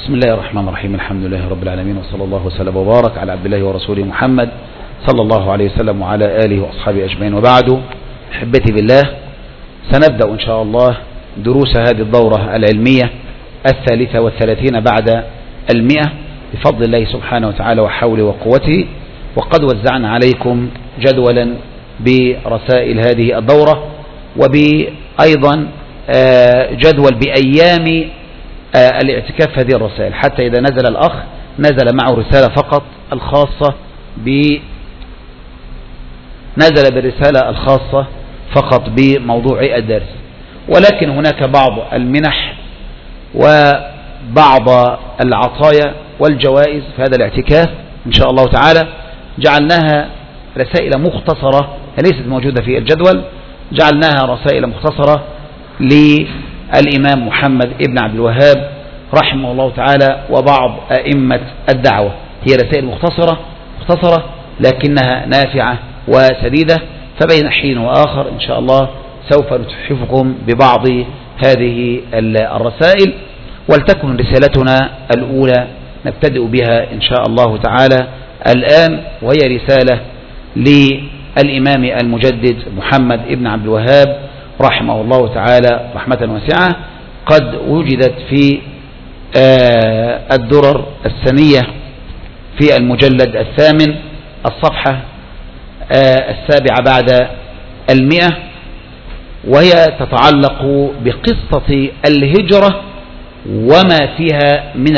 بسم الله الرحمن الرحيم. الحمد لله رب العالمين، وصلى الله وسلم وبارك على عبد الله ورسوله محمد صلى الله عليه وسلم وعلى آله وأصحابه أجمعين، وبعد. أحبتي بالله، سنبدأ إن شاء الله دروس هذه الدورة العلمية 33 بعد 100 بفضل الله سبحانه وتعالى وحوله وقوته. وقد وزعنا عليكم جدولا برسائل هذه الدورة، وبأيضا جدول بأيام الاعتكاف هذه الرسائل، حتى إذا نزل الأخ نزل معه رسالة فقط الخاصة نزل بالرسالة الخاصة فقط بموضوع الدرس. ولكن هناك بعض المنح وبعض العطايا والجوائز في هذا الاعتكاف إن شاء الله تعالى جعلناها رسائل مختصرة ليست موجودة في الجدول، جعلناها رسائل مختصرة للإمام محمد ابن عبد الوهاب رحمه الله تعالى وبعض أئمة الدعوة. هي رسائل مختصرة لكنها نافعة وسديدة، فبين حين وآخر إن شاء الله سوف نتحفكم ببعض هذه الرسائل. ولتكن رسالتنا الأولى نبتدئ بها إن شاء الله تعالى الآن، وهي رسالة للإمام المجدد محمد ابن عبد الوهاب رحمه الله تعالى رحمة واسعة، قد وجدت في الدرر السنية في المجلد 8 الصفحة 7 بعد 100، وهي تتعلق بقصة الهجرة وما فيها من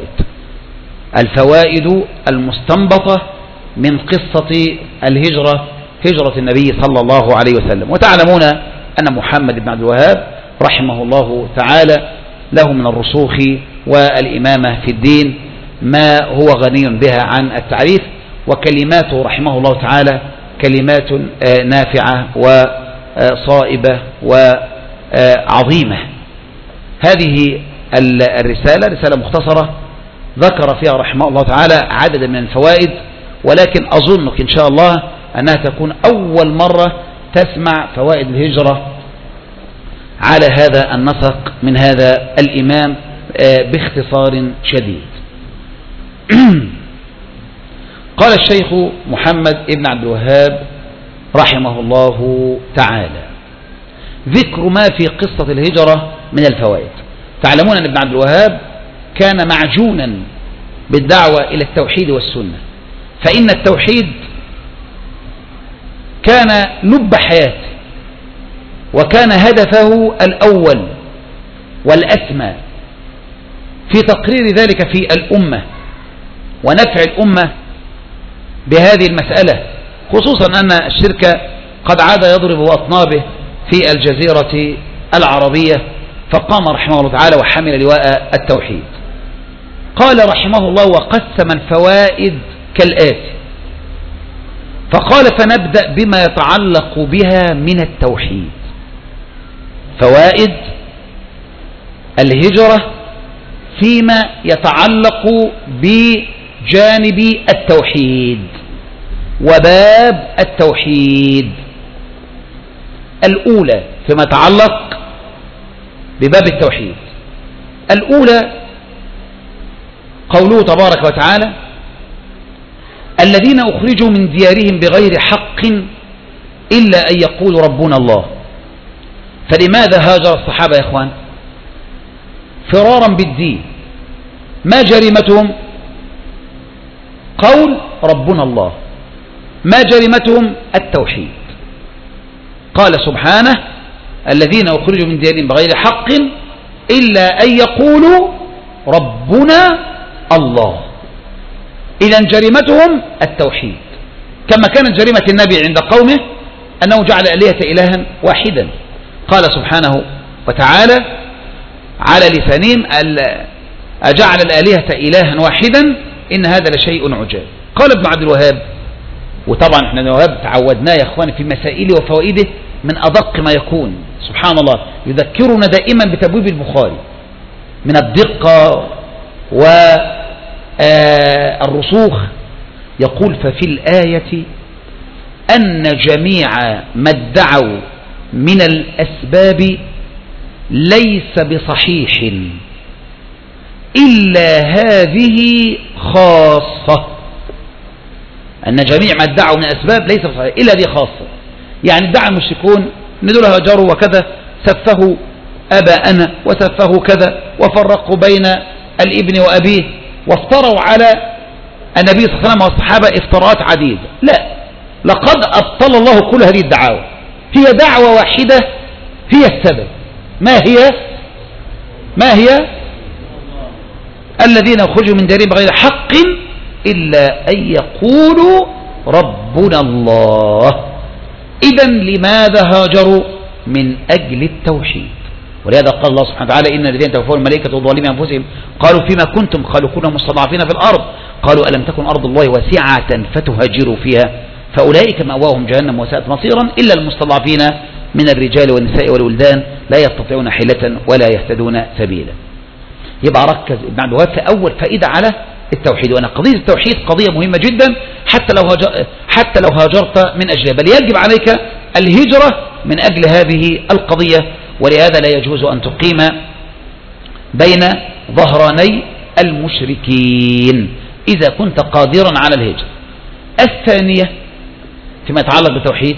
الفوائد المستنبطة من قصة الهجرة، هجرة النبي صلى الله عليه وسلم. وتعلمون أن محمد بن عبد الوهاب رحمه الله تعالى له من الرسوخ والإمامة في الدين ما هو غني بها عن التعريف، وكلماته رحمه الله تعالى كلمات نافعة وصائبة وعظيمة. هذه الرسالة رسالة مختصرة ذكر فيها رحمه الله تعالى عددا من الفوائد، ولكن أظنك إن شاء الله أنها تكون أول مرة تسمع فوائد الهجرة على هذا النسق من هذا الإمام باختصار شديد. قال الشيخ محمد ابن عبد الوهاب رحمه الله تعالى: ذكر ما في قصة الهجرة من الفوائد. تعلمون أن ابن عبد الوهاب كان معجونا بالدعوة إلى التوحيد والسنة، فإن التوحيد كان لب حياته، وكان هدفه الأول والأسمى في تقرير ذلك في الأمة ونفع الأمة بهذه المسألة، خصوصا أن الشرك قد عاد يضرب أطنابه في الجزيرة العربية، فقام رحمه الله تعالى وحمل لواء التوحيد. قال رحمه الله: وقسم الفوائد كالآتي. فقال: فنبدأ بما يتعلق بها من التوحيد. فوائد الهجرة فيما يتعلق بجانب التوحيد وباب التوحيد. الأولى فيما يتعلق بباب التوحيد، الأولى قوله تبارك وتعالى: الذين أخرجوا من ديارهم بغير حق إلا أن يقولوا ربنا الله. فلماذا هاجر الصحابة يا إخوان؟ فرارا بالدين. ما جريمتهم؟ قول ربنا الله. ما جريمتهم؟ التوحيد. قال سبحانه: الذين أخرجوا من ديارهم بغير حق إلا أن يقولوا ربنا الله. إذن جريمتهم التوحيد، كما كانت جريمة النبي عند قومه أنه جعل الآلهة إلها واحدا. قال سبحانه وتعالى على لسانهم: أجعل الآلهة إلها واحدا إن هذا لشيء عجاب. قال ابن عبد الوهاب، وطبعا احنا ابن عبد الوهاب تعودناه يا اخواني في مسائله وفوائده من أدق ما يكون، سبحان الله، يذكرنا دائما بتبويب البخاري من الدقة والرسوخ. يقول: ففي الآية أن جميع ما ادعوا من الأسباب ليس بصحيح إلا هذه خاصة، أن جميع ما ادعوا من الأسباب ليس صحيح إلا دي خاصة. يعني ادعى المشركون أن دول هاجروا وكذا، سفهوا أباءنا وسفهوا كذا وفرقوا بين الابن وأبيه وافتروا على النبي صلى الله عليه وسلم والصحابة افتراءات عديدة. لا، لقد أبطل الله كل هذه الدعاوى، هي دعوة واحدة هي السبب. ما هي الذين يخرجوا من ديرهم بغير حق إلا أن يقولوا ربنا الله. إذن لماذا هاجروا؟ من أجل التوحيد. ولهذا قال الله سبحانه وتعالى إن الذين توفوا الملائكة ظالمي أنفسهم قالوا فيما كنتم؟ قالوا كنا مستضعفين في الأرض. قالوا ألم تكن أرض الله واسعة فتهاجروا فيها فأولئك مأواهم جهنم وساءت مصيرا إلا المستضعفين من الرجال والنساء والولدان لا يستطيعون حيلة ولا يهتدون سبيلا. يبقى ركز ابن عبد الوهاب في أول فائدة على التوحيد، وأن قضية التوحيد قضية مهمة جدا حتى لو هاجرت من أجلها، بل يجب عليك الهجرة من أجل هذه القضية. ولهذا لا يجوز أن تقيم بين ظهراني المشركين إذا كنت قادرا على الهجرة. الثانية فيما يتعلق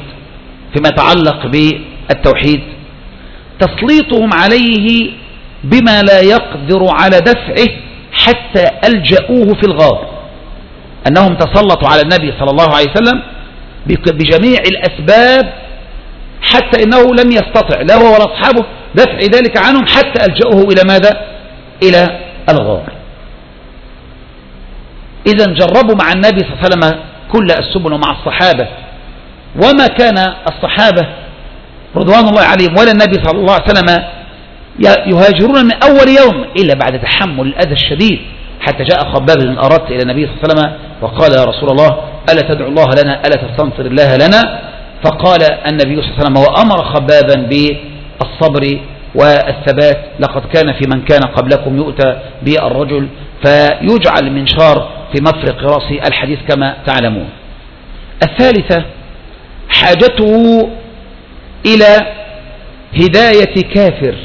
بالتوحيد تسليطهم عليه بما لا يقدر على دفعه حتى ألجأوه في الغار، أنهم تسلطوا على النبي صلى الله عليه وسلم بجميع الأسباب حتى إنه لم يستطع لا هو ولا أصحابه دفع ذلك عنهم حتى ألجأوه إلى ماذا؟ إلى الغار. إذن جربوا مع النبي صلى الله عليه وسلم كل السبل ومع الصحابة، وما كان الصحابة رضوان الله عليهم ولا النبي صلى الله عليه وسلم يهاجرون من أول يوم إلا بعد تحمل الأذى الشديد، حتى جاء خباب بن أرد إلى النبي صلى الله عليه وسلم وقال يا رسول الله ألا تدعو الله لنا ألا تستنصر الله لنا؟ فقال النبي صلى الله عليه وسلم وأمر خبابا بالصبر والثبات. لقد كان في من كان قبلكم يؤتى بالرجل فيجعل منشار في مفرق رأسه، الحديث كما تعلمون. الثالثة حاجته إلى هداية كافر،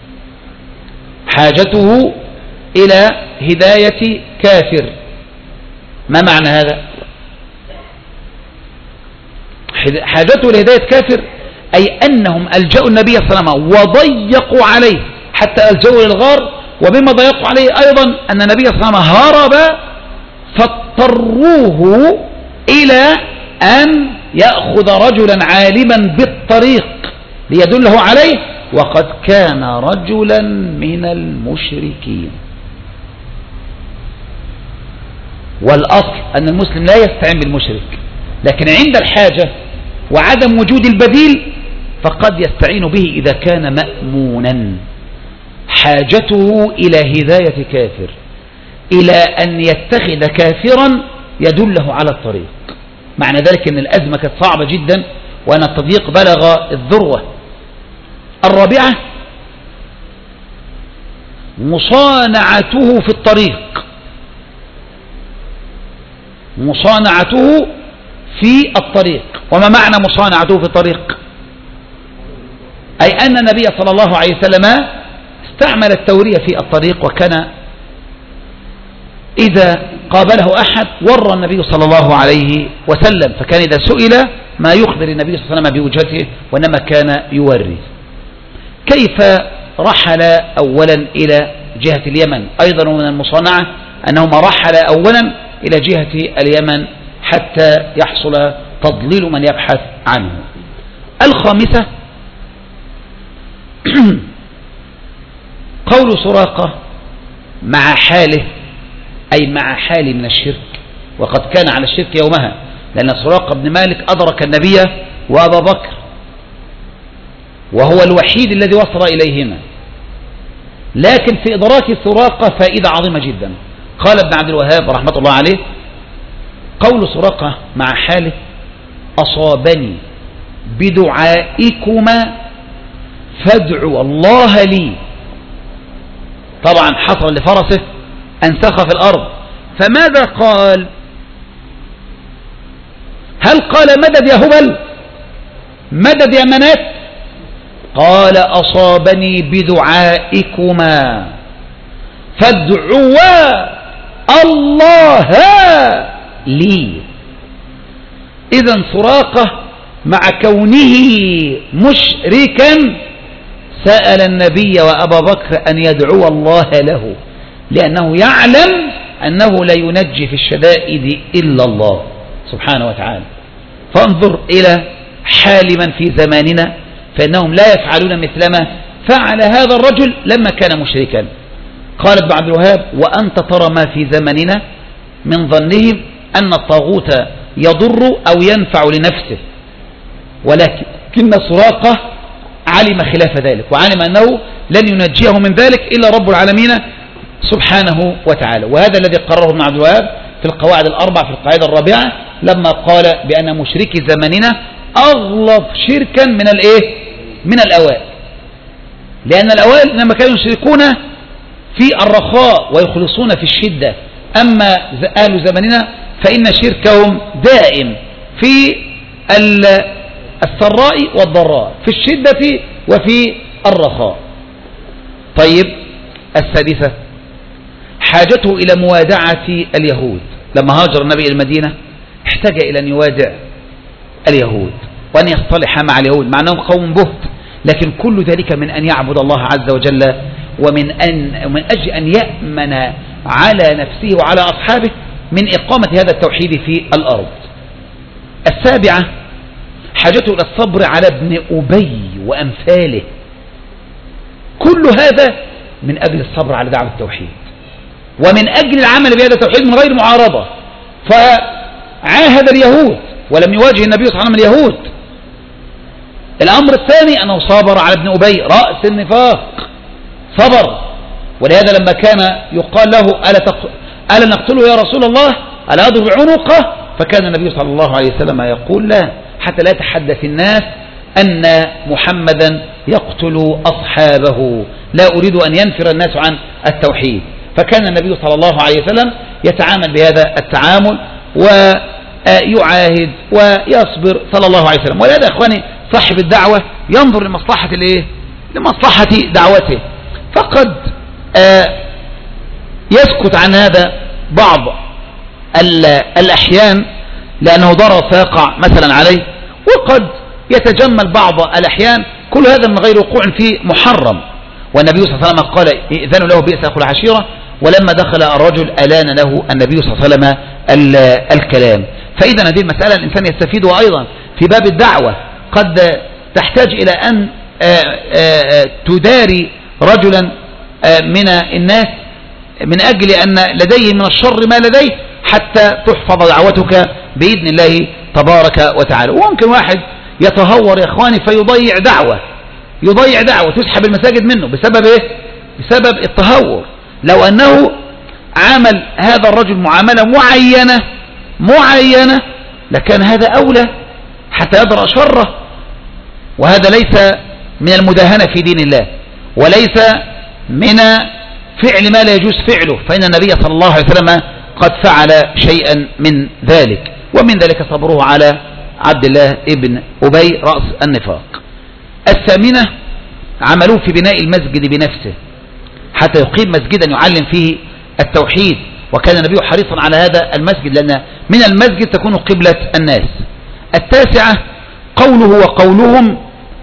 حاجته إلى هداية كافر. ما معنى هذا؟ حاجته لهداية كافر أي أنهم ألجأوا النبي صلى الله عليه وسلم وضيقوا عليه حتى ألجأوا للغار، وبما ضيقوا عليه أيضا أن النبي صلى الله عليه وسلم هرب فاضطروه إلى أن يأخذ رجلا عالما بالطريق ليدله عليه، وقد كان رجلا من المشركين. والأصل أن المسلم لا يستعين بالمشرك، لكن عند الحاجة وعدم وجود البديل فقد يستعين به إذا كان مأمونا. حاجته إلى هداية كافر، إلى أن يتخذ كافرا يدله على الطريق. معنى ذلك أن الأزمة كانت صعبة جدا وأن التضييق بلغ الذروة. الرابعة مصانعته في الطريق، مصانعته في الطريق. وما معنى مصانعته في الطريق؟ أي أن النبي صلى الله عليه وسلم استعمل التورية في الطريق، وكان إذا قابله أحد ورى النبي صلى الله عليه وسلم، فكان إذا سئل ما يخبر النبي صلى الله عليه وسلم بوجهته وإنما كان يوري. كيف رحل أولا إلى جهة اليمن؟ أيضا من المصانعة أنهما رحل أولا إلى جهة اليمن حتى يحصل تضليل من يبحث عنه. الخامسة قول سراقة مع حاله، أي مع حال من الشرك، وقد كان على الشرك يومها، لأن سراقة بن مالك أدرك النبي وأبا بكر وهو الوحيد الذي وصل إليهما. لكن في إدراك سراقة فائدة عظيمة جدا. قال ابن عبد الوهاب رحمة الله عليه قول سراقة مع حاله أصابني بدعائكما فادعوا الله لي. طبعا حصل لفرسه أنسخ في الأرض، فماذا قال؟ هل قال مدد يا هبل، مدد يا منات؟ قال أصابني بدعائكما فادعوا الله لي. إذن سراقة مع كونه مشركا سأل النبي وأبا بكر أن يدعو الله له، لأنه يعلم أنه لا ينجي في الشدائد إلا الله سبحانه وتعالى. فانظر إلى حال من في زماننا، فإنهم لا يفعلون مثلما فعل هذا الرجل لما كان مشركا. قال ابن عبد الوهاب: وأنت ترى ما في زمننا من ظنهم أن الطاغوت يضر أو ينفع لنفسه، ولكن سراقة علم خلاف ذلك، وعلم أنه لن ينجيه من ذلك إلا رب العالمين سبحانه وتعالى. وهذا الذي قرره ابن عبد الوهاب في القواعد الأربع في القاعدة الرابعة لما قال بأن مشركي زمننا أغلظ شركا من الأوائل، لأن الأوائل لما كانوا يشركون في الرخاء ويخلصون في الشدة، أما أهل زمننا فإن شركهم دائم في السراء والضراء، في الشدة وفي الرخاء. طيب، السادسة حاجته إلى موادعة اليهود. لما هاجر النبي إلى المدينة احتاج إلى أن يوادع اليهود وأن يصطلح مع اليهود، مع أنهم قوم بهت، لكن كل ذلك من أن يعبد الله عز وجل، ومن أجل أن يأمن على نفسه وعلى أصحابه من إقامة هذا التوحيد في الأرض. السابعة حاجته إلى الصبر على ابن أبي وأمثاله، كل هذا من أجل الصبر على دعوة التوحيد، ومن أجل العمل بهذا التوحيد من غير معارضة. فعاهد اليهود ولم يواجه النبي صلى الله عليه وسلم اليهود. الأمر الثاني أنه صبر على ابن أبي رأس النفاق، صبر. ولهذا لما كان يقال له ألا نقتله يا رسول الله، ألا أضرب عنقه، فكان النبي صلى الله عليه وسلم يقول: لا، حتى لا يتحدث الناس أن محمدا يقتل أصحابه، لا أريد أن ينفر الناس عن التوحيد. فكان النبي صلى الله عليه وسلم يتعامل بهذا التعامل ويعاهد ويصبر صلى الله عليه وسلم. ولهذا إخواني صاحب الدعوة ينظر لمصلحة دعوته، فقد يسكت عن هذا بعض الأحيان لأنه ضرر سيقع مثلا عليه، وقد يتجمل بعض الأحيان، كل هذا من غير وقوع في محرم. والنبي صلى الله عليه وسلم قال: إذن له بئس أخو العشيرة. ولما دخل الرجل ألان له النبي صلى الله عليه وسلم الكلام. فإذا هذه المسألة الإنسان يستفيدها أيضا في باب الدعوة. قد تحتاج إلى أن تداري رجلا من الناس من أجل أن لديه من الشر ما لديه، حتى تحفظ دعوتك بإذن الله تبارك وتعالى. وممكن واحد يتهور يا إخواني فيضيع دعوة تسحب المساجد منه بسبب بسبب التهور. لو أنه عامل هذا الرجل معاملة معينة لكان هذا أولى حتى يدرأ شره. وهذا ليس من المداهنة في دين الله، وليس من فعل ما لا يجوز فعله، فإن النبي صلى الله عليه وسلم قد فعل شيئا من ذلك، ومن ذلك صبره على عبد الله ابن أبي رأس النفاق. الثامنة عملوه في بناء المسجد بنفسه حتى يقيم مسجدا يعلم فيه التوحيد، وكان النبي حريصا على هذا المسجد، لأن من المسجد تكون قبلة الناس. التاسعة قوله وقولهم: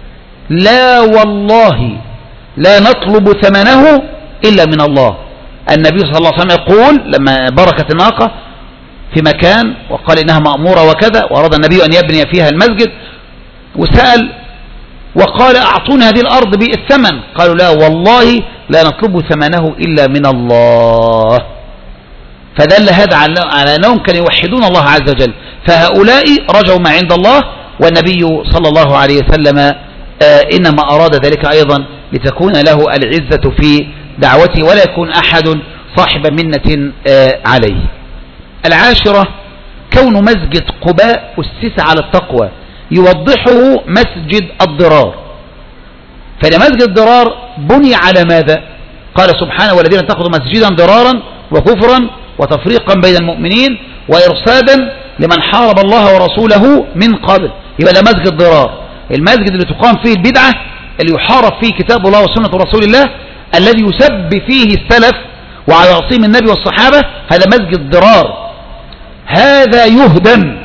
لا والله لا نطلب ثمنه إلا من الله. النبي صلى الله عليه وسلم يقول لما بركت الناقة في مكان وقال إنها مأمورة وكذا، وأراد النبي أن يبني فيها المسجد، وسأل وقال: أعطوني هذه الأرض بالثمن. قالوا: لا والله لا نطلب ثمنه إلا من الله. فدل هذا على أنهم كانوا يوحدون الله عز وجل، فهؤلاء رجعوا ما عند الله، والنبي صلى الله عليه وسلم إنما أراد ذلك أيضا لتكون له العزة في دعوته ولا يكون أحد صاحب منة عليه. العاشرة كون مسجد قباء أسس على التقوى، يوضحه مسجد الضرار. فإن مسجد الضرار بني على ماذا؟ قال سبحانه: والذين اتخذوا مسجدا ضرارا وكفرا وتفريقا بين المؤمنين وإرصادا لمن حارب الله ورسوله من قبل. يبقى ده مسجد ضرار، المسجد اللي تقام فيه البدعة، اللي يحارب فيه كتاب الله وسنة رسول الله، الذي يسب فيه السلف وعلى رأسهم النبي والصحابة، هذا مسجد ضرار، هذا يهدم.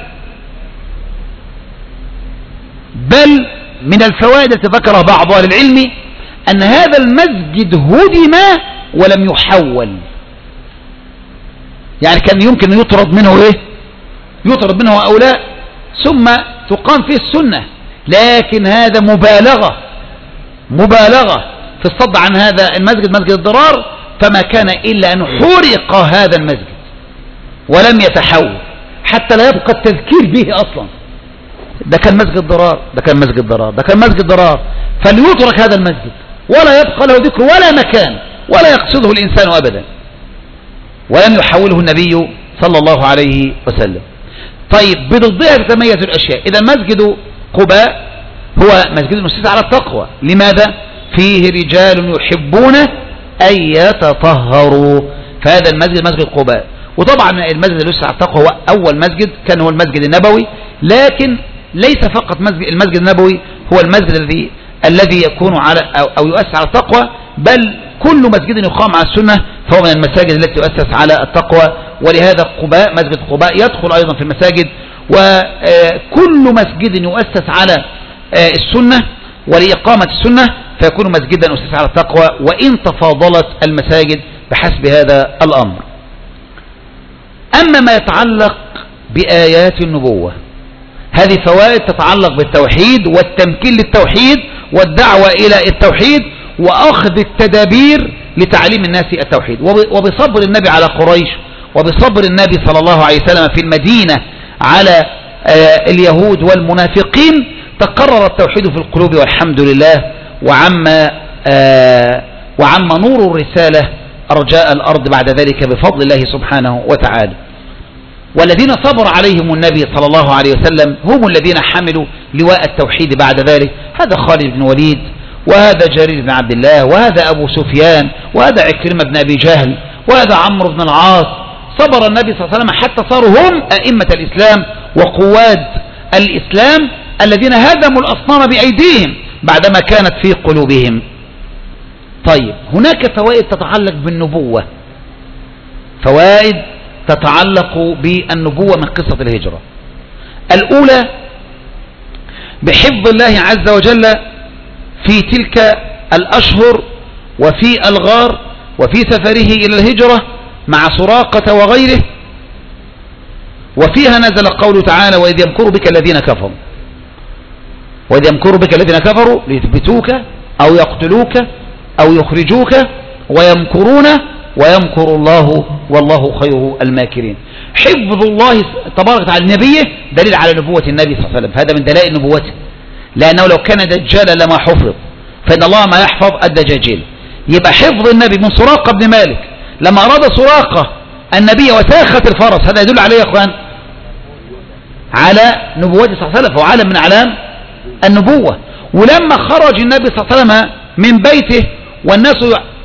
بل من الفوائد التي ذكرها بعض أهل العلم أن هذا المسجد هدم ولم يحول، يعني كان يمكن يطرد منه يطرد منه هؤلاء ثم تقام فيه السنة، لكن هذا مبالغة في الصد عن هذا المسجد، مسجد الضرار، فما كان إلا أن حرق هذا المسجد ولم يتحول حتى لا يبقى التذكير به أصلا. ده كان مسجد ضرار، ده كان مسجد ضرار، ده كان مسجد ضرار، فليترك هذا المسجد ولا يبقى له ذكر ولا مكان ولا يقصده الإنسان أبدا، ولم يحوله النبي صلى الله عليه وسلم. طيب بضدها تتميز الأشياء. إذا مسجد قباء هو مسجد المسجد على التقوى. لماذا؟ فيه رجال يحبون أن يتطهروا، فهذا المسجد مسجد قباء. وطبعا المسجد المسجد على التقوى هو أول مسجد، كان هو المسجد النبوي، لكن ليس فقط المسجد النبوي هو المسجد الذي يكون على أو يؤسس على التقوى، بل كل مسجد يقام على السنة فهو من المساجد التي تؤسس على التقوى. ولهذا قباء، مسجد قباء يدخل أيضا في المساجد، وكل مسجد يؤسس على السنة ولإقامة السنة فيكون مسجدا أسس على التقوى، وإن تفاضلت المساجد بحسب هذا الأمر. أما ما يتعلق بآيات النبوة، هذه فوائد تتعلق بالتوحيد والتمكين للتوحيد والدعوة إلى التوحيد وأخذ التدابير لتعليم الناس التوحيد. وبصبر النبي على قريش، وبصبر النبي صلى الله عليه وسلم في المدينة على اليهود والمنافقين تقرر التوحيد في القلوب والحمد لله، وعم نور الرسالة أرجاء الأرض بعد ذلك بفضل الله سبحانه وتعالى. والذين صبر عليهم النبي صلى الله عليه وسلم هم الذين حملوا لواء التوحيد بعد ذلك. هذا خالد بن وليد، وهذا جرير بن عبد الله، وهذا أبو سفيان، وهذا عكرمة بن أبي جهل، وهذا عمرو بن العاص. صبر النبي صلى الله عليه وسلم حتى صاروا هم أئمة الإسلام وقواد الإسلام الذين هدموا الأصنام بأيديهم بعدما كانت في قلوبهم. طيب هناك فوائد تتعلق بالنبوة، فوائد تتعلق بالنبوة من قصة الهجرة. الأولى بحفظ الله عز وجل في تلك الأشهر وفي الغار وفي سفره إلى الهجرة مع سراقة وغيره، وفيها نزل قوله تعالى: وإذ يمكر بك الذين كفروا، وإذ يمكر بك الذين كفروا ليثبتوك أو يقتلوك أو يخرجوك ويمكرون ويمكر الله والله خير الماكرين. حفظ الله تبارك وتعالى لنبيه دليل على نبوة النبي صلى الله عليه وسلم، هذا من دلائل نبوته، لأنه لو كان دجالا لما حفظ، فإن الله ما يحفظ الدجاجيل. يبقى حفظ النبي من سراقة بن مالك لما أراد سراقة النبي وساخت الفرس، هذا يدل عليه يا أخوان على نبوته صلى الله عليه وسلم، فهو علم من أعلام النبوة. ولما خرج النبي صلى الله عليه وسلم من بيته والناس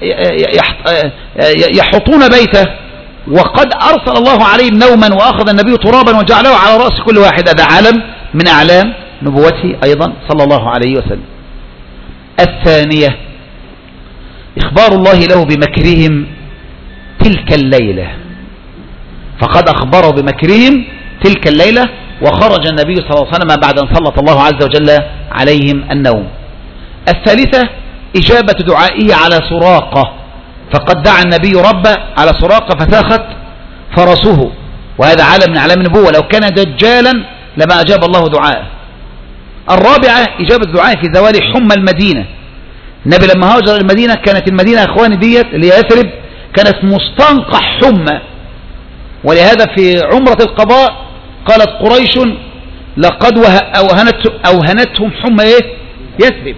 يحطون بيته وقد أرسل الله عليه نوما وأخذ النبي ترابا وجعله على رأس كل واحد، هذا علم من أعلام نبوته أيضا صلى الله عليه وسلم. الثانية إخبار الله له بمكرهم تلك الليلة، فقد أخبره بمكرهم تلك الليلة وخرج النبي صلى الله عليه وسلم بعد أن سلط الله عز وجل عليهم النوم. الثالثة إجابة دعائه على سراقة، فقد دعا النبي ربه على سراقة فساخت فرسه، وهذا علم من أعلام النبوة، لو كان دجالا لما أجاب الله دعاءه. الرابعة إجابة دعائه في زوال حمى المدينة. النبي لما هاجر المدينة كانت المدينة أخواني ديت اللي يثرب كانت مستنقع حمى، ولهذا في عمرة القضاء قالت قريش لقد أوهنتهم حمى يثرب،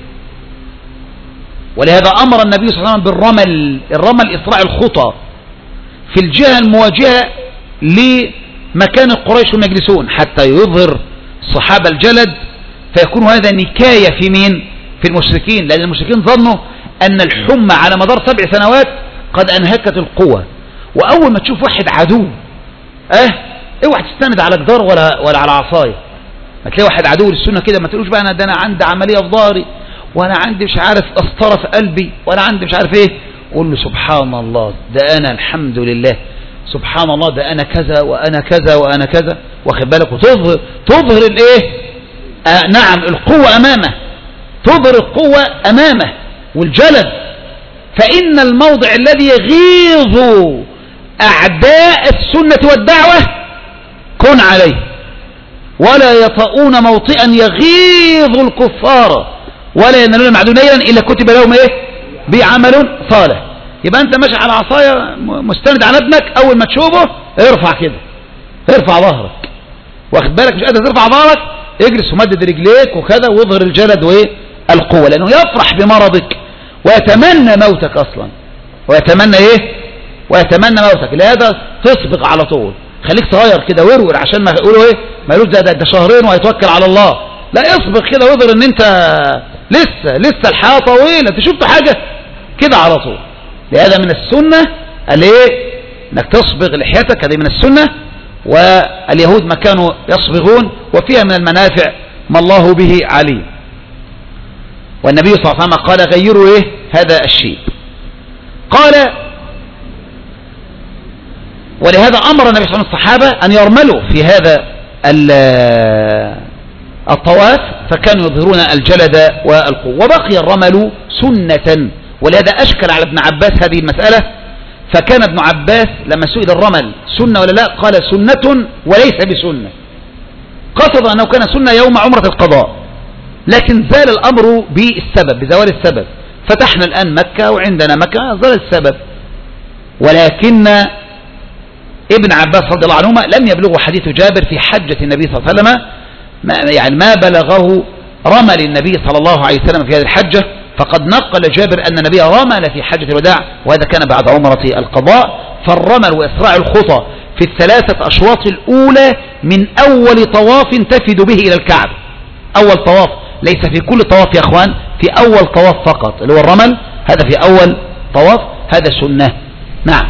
ولهذا أمر النبي صلى الله عليه وسلم بالرمل. الرمل إسراع الخطى في الجهة المواجهة لمكان قريش يجلسون حتى يظهر الصحابة الجلد، فيكون هذا نكاية في مين؟ في المشركين، لأن المشركين ظنوا أن الحمى على مدار 7 سنوات قد أنهكت القوة، وأول ما تشوف واحد عدو اوعى تستند على جدار ولا على عصاية. ما تلاقي واحد عدو للسنة كده ما تقولوش بقى أنا عندي عملية في ظهري، وأنا عندي مش عارف قسطرة في قلبي، وأنا عندي مش عارف إيه، قول له سبحان الله ده أنا الحمد لله، سبحان الله ده أنا كذا وأنا كذا وأنا كذا، واخد بالك، وتظهر الإيه؟ نعم القوة أمامه، تظهر القوة أمامه والجلد. فإن الموضع الذي يغيظ أعداء السنة والدعوة كن عليه، ولا يطؤون موطئا يغيظ الكفار ولا ينالون معدون نيلا إلا كتب لهم إيه؟ بعمل صالح. يبقى أنت ماشي على عصاية مستند على ابنك، أول ما تشوفه ارفع كده، ارفع ظهرك، واخد بالك، مش قادر ترفع ظهرك اجلس ومدد رجليك وكذا، واظهر الجلد وايه القوة، لأنه يفرح بمرضك ويتمنى موتك أصلا، ويتمنى ايه؟ ويتمنى موتك. لهذا تصبغ على طول، خليك صغير كده ورور عشان ما يقولوا ايه مالوش ده شهرين وهيتوكل على الله، لا اصبغ كده واظهر ان انت لسه الحياة طويلة، انت شفت حاجة كده على طول. لهذا من السنة الايه؟ انك تصبغ لحيتك، هذه من السنة. واليهود ما كانوا يصبغون، وفيها من المنافع ما الله به عليم. والنبي صلى الله عليه وسلم قال غيروا ايه هذا الشيء. قال ولهذا امر النبي صلى الله عليه وسلم الصحابة ان يرملوا في هذا الطواف، فكانوا يظهرون الجلد والقوة، وبقي الرمل سنة. ولهذا اشكل على ابن عباس هذه المسألة، فكان ابن عباس لما سئل الرمل سنة ولا لا قال سنة وليس بسنة، قصد أنه كان سنة يوم عمرة القضاء، لكن زال الأمر بالسبب، بزوال السبب. فتحنا الآن مكة وعندنا مكة زال السبب. ولكن ابن عباس رضي الله عنهما لم يبلغه حديث جابر في حجة النبي صلى الله عليه وسلم، يعني ما بلغه رمل النبي صلى الله عليه وسلم في هذه الحجة. فقد نقل جابر أن النبي رمل في حجة الوداع، وهذا كان بعد عمرة القضاء. فالرمل وإسراع الخطى في الثلاثة أشواط الأولى من أول طواف تفد به إلى الكعبة. أول طواف، ليس في كل طواف يا أخوان، في أول طواف فقط اللي هو الرمل، هذا في أول طواف، هذا سنة. نعم.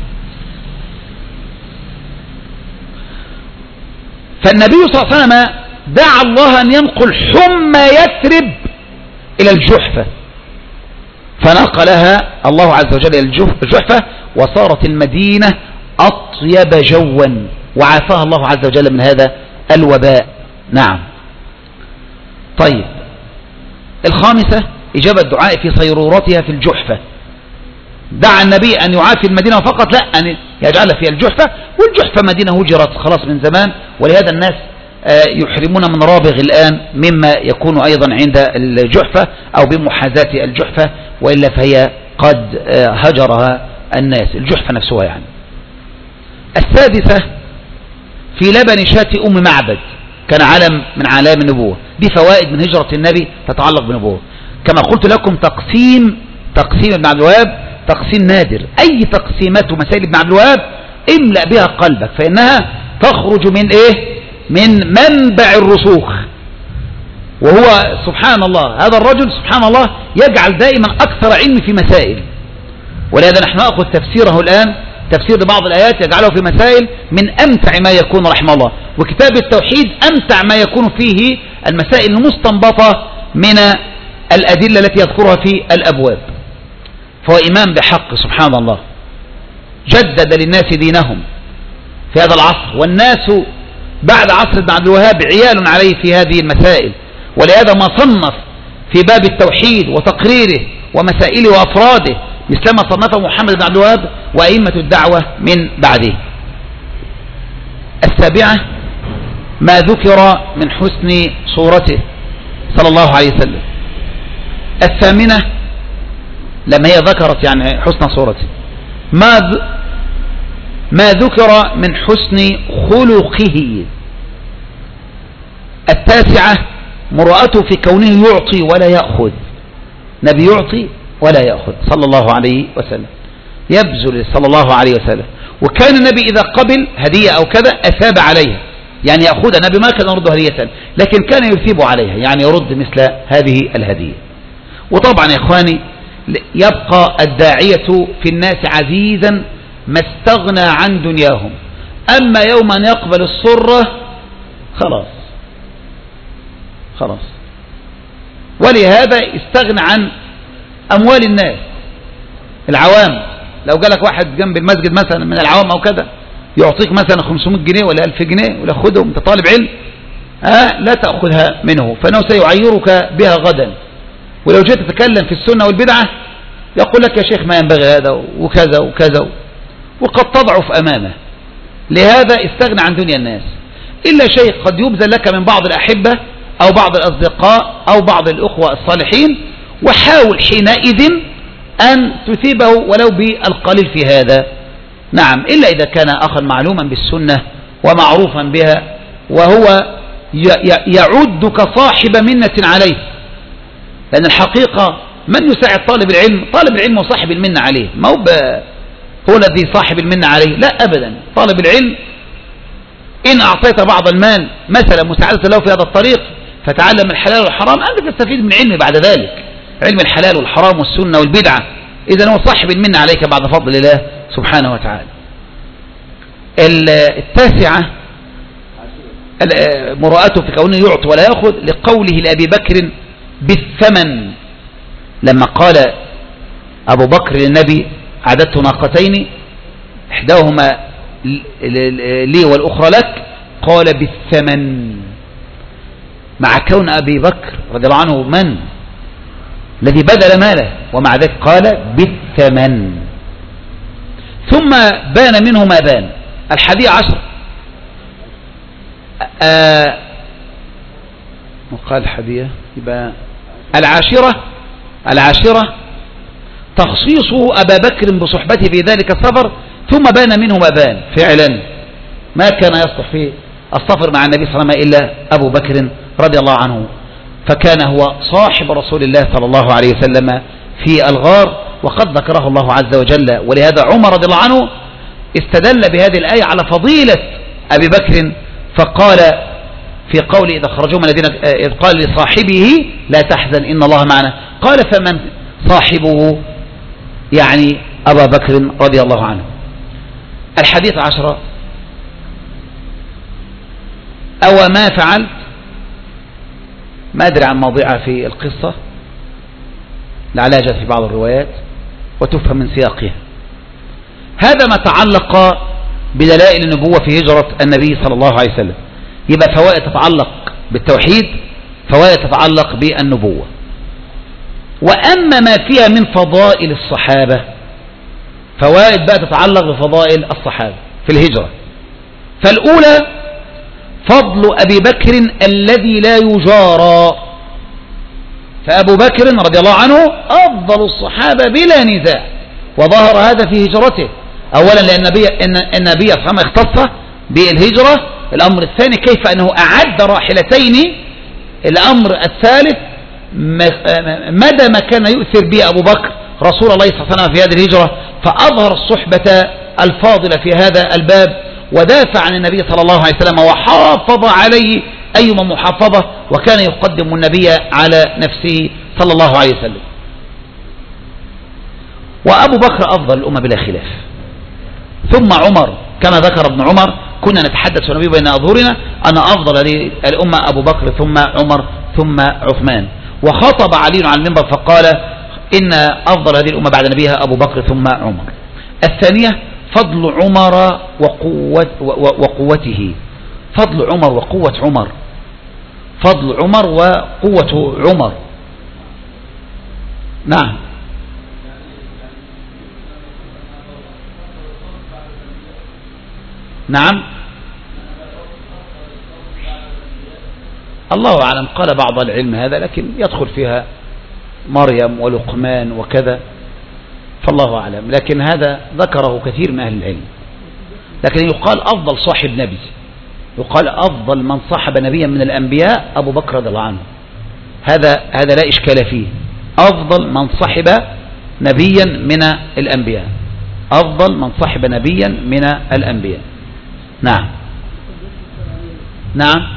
فالنبي صلى الله عليه وسلم دعا الله أن ينقل حمى يثرب إلى الجحفة، فنقلها الله عز وجل إلى الجحفة، وصارت المدينة أطيب جوا، وعافاها الله عز وجل من هذا الوباء. نعم. طيب، الخامسة إجابة الدعاء في صيرورتها في الجحفة. دعا النبي أن يعافي المدينة فقط، لا أن يجعلها في الجحفة، والجحفة مدينة هجرت خلاص من زمان، ولهذا الناس يحرمون من رابغ الآن مما يكون أيضا عند الجحفة أو بمحاذاة الجحفة، وإلا فهي قد هجرها الناس، الجحفة نفسها يعني. السادسة في لبن شاة أم معبد، كان علم من علام النبوة. دي فوائد من هجرة النبي تتعلق بالنبوة. كما قلت لكم تقسيم ابن عبد الوهاب تقسيم نادر. أي تقسيمات ومسائل ابن عبد الوهاب املأ بها قلبك، فإنها تخرج من إيه؟ من منبع الرسوخ. وهو سبحان الله، هذا الرجل سبحان الله يجعل دائما أكثر علم في مسائل، ولهذا نحن نأخذ تفسيره الآن، تفسير بعض الآيات يجعله في مسائل من أمتع ما يكون رحمه الله. وكتاب التوحيد أمتع ما يكون فيه المسائل المستنبطة من الأدلة التي يذكرها في الأبواب. فهو إمام بحق سبحان الله، جدد للناس دينهم في هذا العصر، والناس بعد عصر ابن عبد الوهاب عيال عليه في هذه المسائل. ولهذا ما صنف في باب التوحيد وتقريره ومسائله وأفراده مثلما صنفه محمد بن عبد الوهاب وأئمة الدعوة من بعده. السابعة ما ذكر من حسن صورته صلى الله عليه وسلم. الثامنة لما هي ذكرت يعني حسن صورته ما ذكر من حسن خلقه. التاسعة مروءته في كونه يعطي ولا يأخذ، نبي يعطي ولا يأخذ صلى الله عليه وسلم، يبذل صلى الله عليه وسلم. وكان النبي إذا قبل هدية أو كذا أثاب عليها، يعني يأخذها. النبي ما كان يرد هدية، لكن كان يثيب عليها، يعني يرد مثل هذه الهدية. وطبعا يا إخواني يبقى الداعية في الناس عزيزا ما استغنى عن دنياهم، أما يوم أن يقبل السرة خلاص. ولهذا استغنى عن أموال الناس، العوام لو جالك واحد جنب المسجد مثلا من العوام أو كذا يعطيك مثلا 500 جنيه ولا 1000 جنيه ولا خدهم أنت طالب علم لا تأخذها منه فإنه سيعيرك بها غدا. ولو جيت تتكلم في السنة والبدعة يقول لك يا شيخ ما ينبغي هذا وكذا وكذا وقد تضعف أمامه. لهذا استغنى عن دنيا الناس إلا شيء قد يبذل لك من بعض الأحبة أو بعض الأصدقاء أو بعض الأخوة الصالحين وحاول حينئذ أن تثيبه ولو بالقليل في هذا. نعم إلا إذا كان أخا معلوما بالسنة ومعروفا بها وهو يعدك صاحب منة عليه. لأن الحقيقة من يساعد طالب العلم؟ طالب العلم وصاحب المنة عليه، ما هو الذي صاحب المنة عليه، لا أبدا. طالب العلم إن أعطيت بعض المال مثلا مساعدة له في هذا الطريق فتعلم الحلال والحرام أنت تستفيد من علم بعد ذلك، علم الحلال والحرام والسنة والبدعة. إذن هو صاحب المنة عليك بعد فضل الله سبحانه وتعالى. التاسعة مراءته في كونه يعطي ولا يأخذ لقوله لأبي بكر بالثمن لما قال أبو بكر للنبي عددت ناقتين إحداهما لي والأخرى لك قال بالثمن، مع كون أبي بكر رضي الله عنه من الذي بذل ماله ومع ذلك قال بالثمن. ثم بان منه ما بان. 11 وقال الحادية يبقى العاشرة تخصيص أبا بكر بصحبته في ذلك السفر ثم بان منه ما بان فعلا ما كان يصلح في السفر مع النبي صلى الله عليه وسلم إلا أبو بكر رضي الله عنه، فكان هو صاحب رسول الله صلى الله عليه وسلم في الغار وقد ذكره الله عز وجل. ولهذا عمر رضي الله عنه استدل بهذه الآية على فضيلة أبي بكر فقال في قول إذا خرجوا من الذين إذ قال لصاحبه لا تحزن إن الله معنا قال فمن صاحبه يعني أبا بكر رضي الله عنه. 11 أو ما فعلت ما أدري عن موضعها في القصة لعلها جاءت في بعض الروايات وتفهم من سياقها. هذا ما تعلق بدلائل النبوة في هجرة النبي صلى الله عليه وسلم. يبقى فوائد تتعلق بالتوحيد، فوائد تتعلق بالنبوة. وأما ما فيها من فضائل الصحابة فوائد بقى تتعلق بفضائل الصحابة في الهجرة. فالأولى فضل أبي بكر الذي لا يجارى. فأبو بكر رضي الله عنه أفضل الصحابة بلا نزاع وظهر هذا في هجرته. أولا لأن النبي صلى الله عليه وسلم اختص بالهجرة. الأمر الثاني كيف أنه أعد راحلتين. الأمر الثالث مدى ما كان يؤثر به أبو بكر رسول الله صلى الله عليه وسلم في هذه الهجرة فأظهر الصحبة الفاضلة في هذا الباب ودافع عن النبي صلى الله عليه وسلم وحافظ عليه أيما محافظة وكان يقدم النبي على نفسه صلى الله عليه وسلم. وأبو بكر أفضل الأمة بلا خلاف، ثم عمر كما ذكر ابن عمر كنا نتحدث النبي بين أظهرنا أن أفضل الأمة أبو بكر ثم عمر ثم عثمان. وخطب علي على المنبر فقال إن أفضل هذه الأمة بعد نبيها أبو بكر ثم عمر. الثانية فضل عمر وقوته. فضل عمر وقوة عمر. فضل عمر وقوة عمر. نعم نعم الله أعلم. قال بعض العلم هذا لكن يدخل فيها مريم ولقمان وكذا فالله أعلم، لكن هذا ذكره كثير من أهل العلم. لكن يقال أفضل صاحب نبي، يقال أفضل من صاحب نبيا من الأنبياء أبو بكر رضي الله عنه. هذا لا إشكال فيه. أفضل من صاحب نبيا من الأنبياء، أفضل من صاحب نبيا من الأنبياء. نعم نعم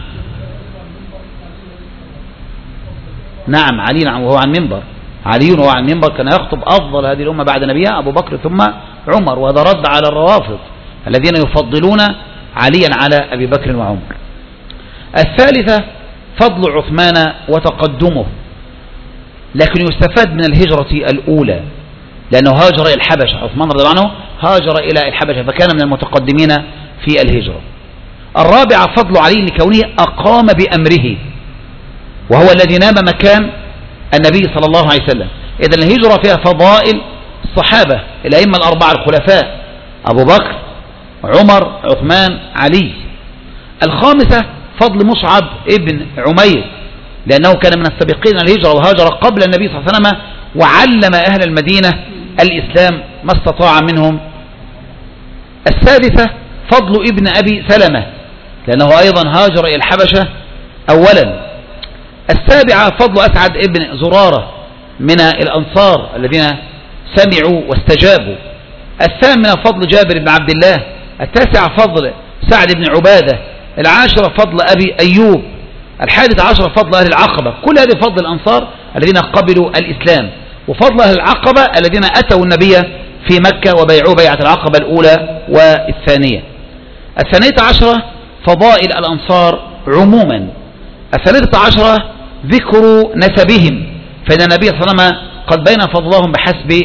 نعم علي وهو عن منبر. علي وهو عن منبر كان يخطب أفضل هذه الأمة بعد نبيها أبو بكر ثم عمر. وهذا رد على الروافض الذين يفضلون عليا على أبي بكر وعمر. الثالثة فضل عثمان وتقدمه. لكن يستفاد من الهجرة الأولى لأنه هاجر إلى الحبشة. عثمان رضي الله عنه هاجر إلى الحبشة فكان من المتقدمين في الهجرة. الرابعة فضل علي لكونه أقام بأمره، وهو الذي نام مكان النبي صلى الله عليه وسلم. إذن الهجرة فيها فضائل الصحابة الأئمة الأربعة الخلفاء أبو بكر عمر عثمان علي. الخامسة فضل مصعب ابن عمير، لأنه كان من السابقين الهجرة وهاجر قبل النبي صلى الله عليه وسلم، وعلم أهل المدينة الإسلام ما استطاع منهم. السادسة فضل ابن أبي سلمة، لأنه أيضا هاجر إلى الحبشة أولا. السابعة فضل أسعد ابن زرارة من الأنصار الذين سمعوا واستجابوا. الثامنة فضل جابر بن عبد الله. التاسعة فضل سعد بن عبادة. العاشرة فضل أبي أيوب. 11 فضل أهل العقبة. كل هذه فضل الأنصار الذين قبلوا الإسلام، وفضل أهل العقبة الذين أتوا النبي في مكة وبيعوا بيعة العقبة الأولى والثانية. 12 فضائل الأنصار عموما. 13 ذكر نسبهم، فإن النبي صلى الله عليه وسلم قد بين فضلهم بحسب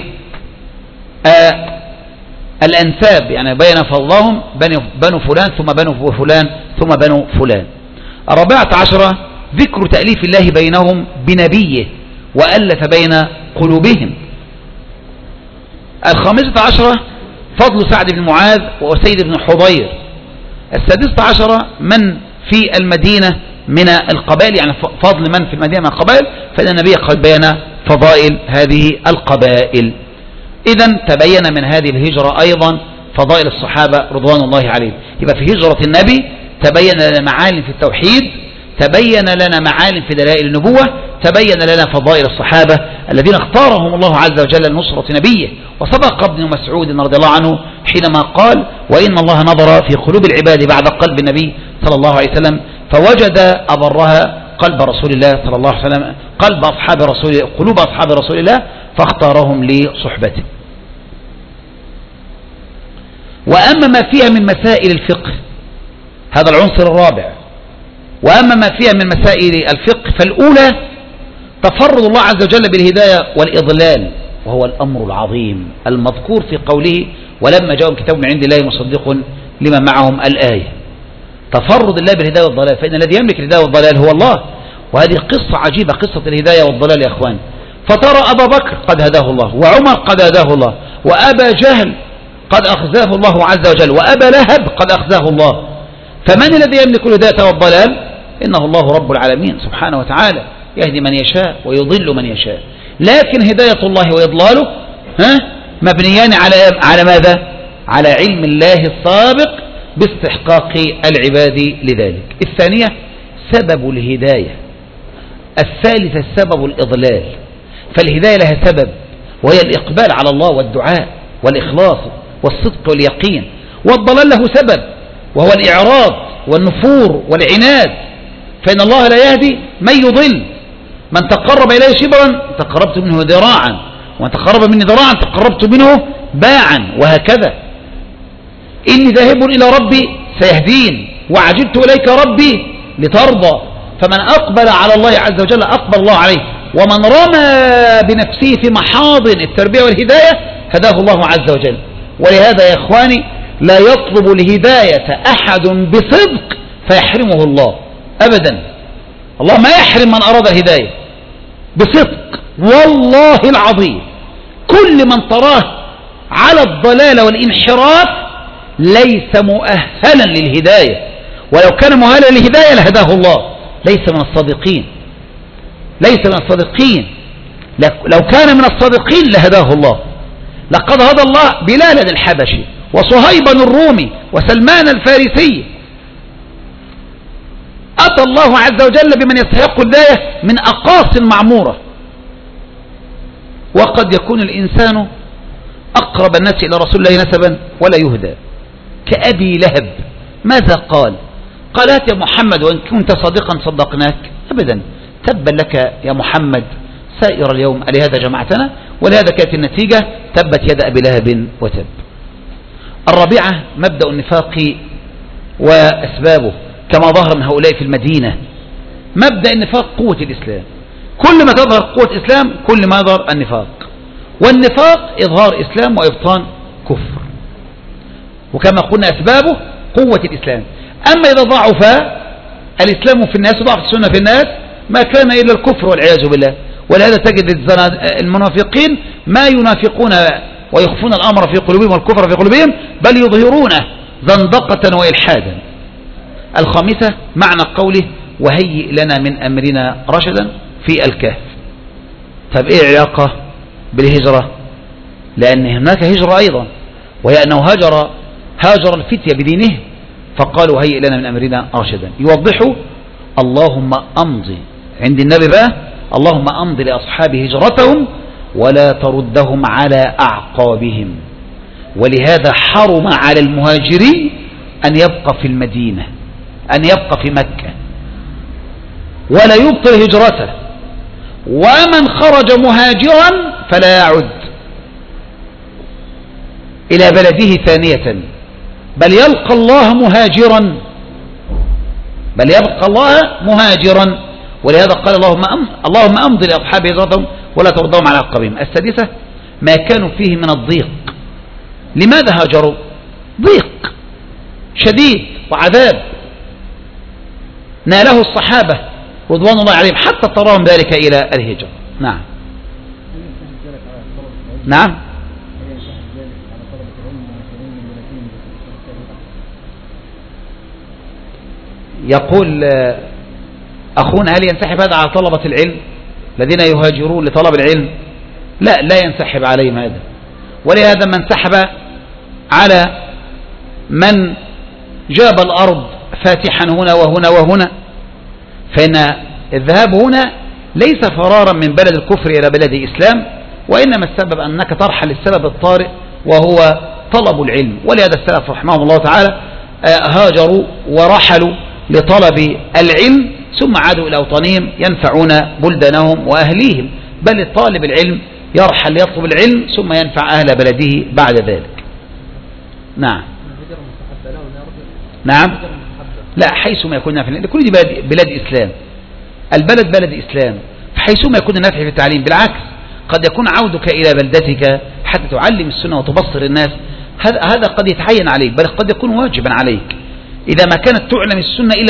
الأنساب، يعني بين فضلهم بنو فلان ثم بنو فلان ثم بنو فلان. 14 ذكر تأليف الله بينهم بنبيه وألف بين قلوبهم. 15 فضل سعد بن معاذ وأسيد بن حضير. 16 من في المدينة من القبائل، يعني فضل من في المدينة من القبائل، فإن النبي قد بين فضائل هذه القبائل. إذن تبين من هذه الهجرة أيضا فضائل الصحابة رضوان الله عليهم. يبقى في هجرة النبي تبين لنا معالم في التوحيد، تبين لنا معالم في دلائل النبوة، تبين لنا فضائل الصحابة الذين اختارهم الله عز وجل لنصرة نبيه. وصدق ابن مسعود رضي الله عنه حينما قال: وإن الله نظر في قلوب العباد بعد قلب النبي صلى الله عليه وسلم فوجد أبرها قلب رسول الله صلى الله عليه وسلم، قلوب أصحاب رسول الله، فاختارهم لصحبته. وأما ما فيها من مسائل الفقه، هذا العنصر الرابع، وأما ما فيها من مسائل الفقه فالأولى تفرد الله عز وجل بالهداية والإضلال، وهو الأمر العظيم المذكور في قوله: ولما جاءهم كتاب من عند الله مصدق لما معهم الآية. تفرد الله بالهداية والضلال، فإن الذي يملك الهداية والضلال هو الله. وهذه قصة عجيبة، قصة الهداية والضلال يا أخوان. فترى أبا بكر قد هداه الله، وعمر قد هداه الله، وأبا جهل قد أخزاه الله عز وجل، وأبا لهب قد أخزاه الله. فمن الذي يملك الهداية والضلال؟ إنه الله رب العالمين سبحانه وتعالى، يهدي من يشاء ويضل من يشاء. لكن هداية الله وإضلاله مبنيان على ماذا؟ على علم الله السابق باستحقاق العباد لذلك. الثانية سبب الهداية. الثالثة سبب الإضلال. فالهداية لها سبب، وهي الإقبال على الله والدعاء والإخلاص والصدق واليقين. والضلال له سبب، وهو الإعراض والنفور والعناد، فإن الله لا يهدي من يضل. من تقرب إليه شبرا تقربت منه ذراعا، ومن تقرب مني ذراعا تقربت منه باعا، وهكذا. إني ذاهب إلى ربي سيهدين، وعجلت إليك ربي لترضى. فمن أقبل على الله عز وجل أقبل الله عليه، ومن رمى بنفسه في محاضن التربية والهداية هداه الله عز وجل. ولهذا يا إخواني لا يطلب الهداية أحد بصدق فيحرمه الله أبدا. الله ما يحرم من أراد الهداية بصدق، والله العظيم. كل من تراه على الضلال والانحراف ليس مؤهلا للهداية، ولو كان مؤهلا للهداية لهداه الله. ليس من الصادقين، ليس من الصادقين. لو كان من الصادقين لهداه الله. لقد هدى الله بلالا الحبشي وصهيبا الرومي وسلمان الفارسي. أتى الله عز وجل بمن يستحق الهداية من أقاصي المعمورة. وقد يكون الإنسان أقرب الناس إلى رسول الله نسبا ولا يهدى، كأبي لهب. ماذا قال؟ قالت يا محمد وإن كنت صادقا صدقناك. أبدا، تبا لك يا محمد سائر اليوم ألهذا جمعتنا؟ ولهذا كانت النتيجة تبت يد أبي لهب وتب. الرابعة مبدأ النفاق وأسبابه كما ظهر من هؤلاء في المدينة. مبدأ النفاق قوة الإسلام. كل ما تظهر قوة الإسلام كل ما يظهر النفاق. والنفاق إظهار إسلام وإبطان كفر، وكما قلنا أسبابه قوة الإسلام. أما إذا ضعف الإسلام في الناس وضعف السنة في الناس ما كان إلا الكفر والعياذ بالله. ولهذا تجد المنافقين ما ينافقون ويخفون الأمر في قلوبهم والكفر في قلوبهم، بل يظهرونه زندقة وإلحادا. الخامسة معنى قوله وهيئ لنا من أمرنا رشدا في الكهف. طب إيه العلاقة بالهجرة؟ لأن هناك هجرة أيضا، وهي أنه هاجر الفتية بدينه فقالوا هيئ لنا من أمرنا رشدا. يوضحوا اللهم أمضي عند النبي بقى، اللهم أمضي لأصحاب هجرتهم ولا تردهم على أعقابهم. ولهذا حرم على المهاجرين أن يبقى في المدينة، أن يبقى في مكة ولا يبطل هجرته. ومن خرج مهاجرا فلا يعد إلى بلده ثانية، بل يلقى الله مهاجرا، بل يبقى الله مهاجرا. ولهذا قال اللهم أمضي لأصحاب هجرتهم ولا تردهم على عقابهم. السادسة ما كانوا فيه من الضيق. لماذا هاجروا؟ ضيق شديد وعذاب ناله الصحابة رضوان الله عليهم حتى اضطرهم ذلك إلى الهجرة. نعم نعم. يقول أخونا هل ينسحب هذا على طلبة العلم الذين يهاجرون لطلب العلم؟ لا ينسحب عليهم هذا. ولهذا من سحب على من جاب الأرض فاتحا هنا وهنا وهنا، فإن الذهاب هنا ليس فرارا من بلد الكفر إلى بلد الإسلام، وإنما السبب أنك ترحل للسبب الطارئ وهو طلب العلم. ولهذا السلف رحمهم الله تعالى هاجروا ورحلوا لطلب العلم ثم عادوا إلى أوطانهم ينفعون بلدانهم وأهليهم. بل طالب العلم يرحل يطلب العلم ثم ينفع أهل بلده بعد ذلك. نعم نعم. لا حيثما يكون نافع، لكل دي بلاد إسلام، البلد بلد إسلام، فحيثما يكون نافع في التعليم. بالعكس قد يكون عودك إلى بلدتك حتى تعلم السنة وتبصر الناس، هذا قد يتعين عليك، بل قد يكون واجبا عليك إذا ما كانت تعلم السنة إلا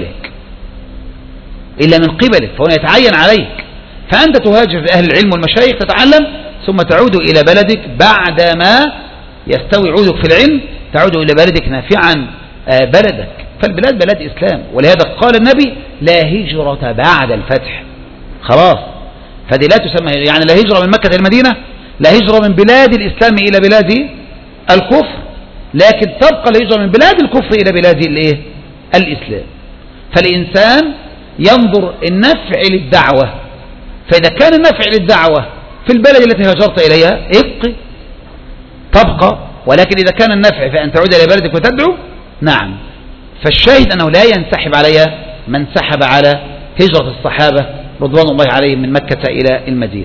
من قبلك فهنا يتعين عليك. فأنت تهاجر في أهل العلم والمشايخ تتعلم ثم تعود إلى بلدك بعدما يستوي عودك في العلم، تعود إلى بلدك نافعا بلدك. فالبلاد بلاد إسلام. ولهذا قال النبي لا هجرة بعد الفتح، خلاص. فدي لا تسمى يعني لا هجرة من مكة إلى المدينة، لا هجرة من بلاد الإسلام إلى بلاد الكفر، لكن تبقى الهجرة من بلاد الكفر إلى بلاد الإسلام. فالإنسان ينظر النفع للدعوة، فإذا كان النفع للدعوة في البلد التي هاجرت إليها ابقي تبقى، ولكن إذا كان النفع فأن تعود إلى بلدك وتدعو نعم. فالشاهد أنه لا ينسحب عليها من سحب على هجرة الصحابة رضوان الله عليهم من مكة إلى المدينة.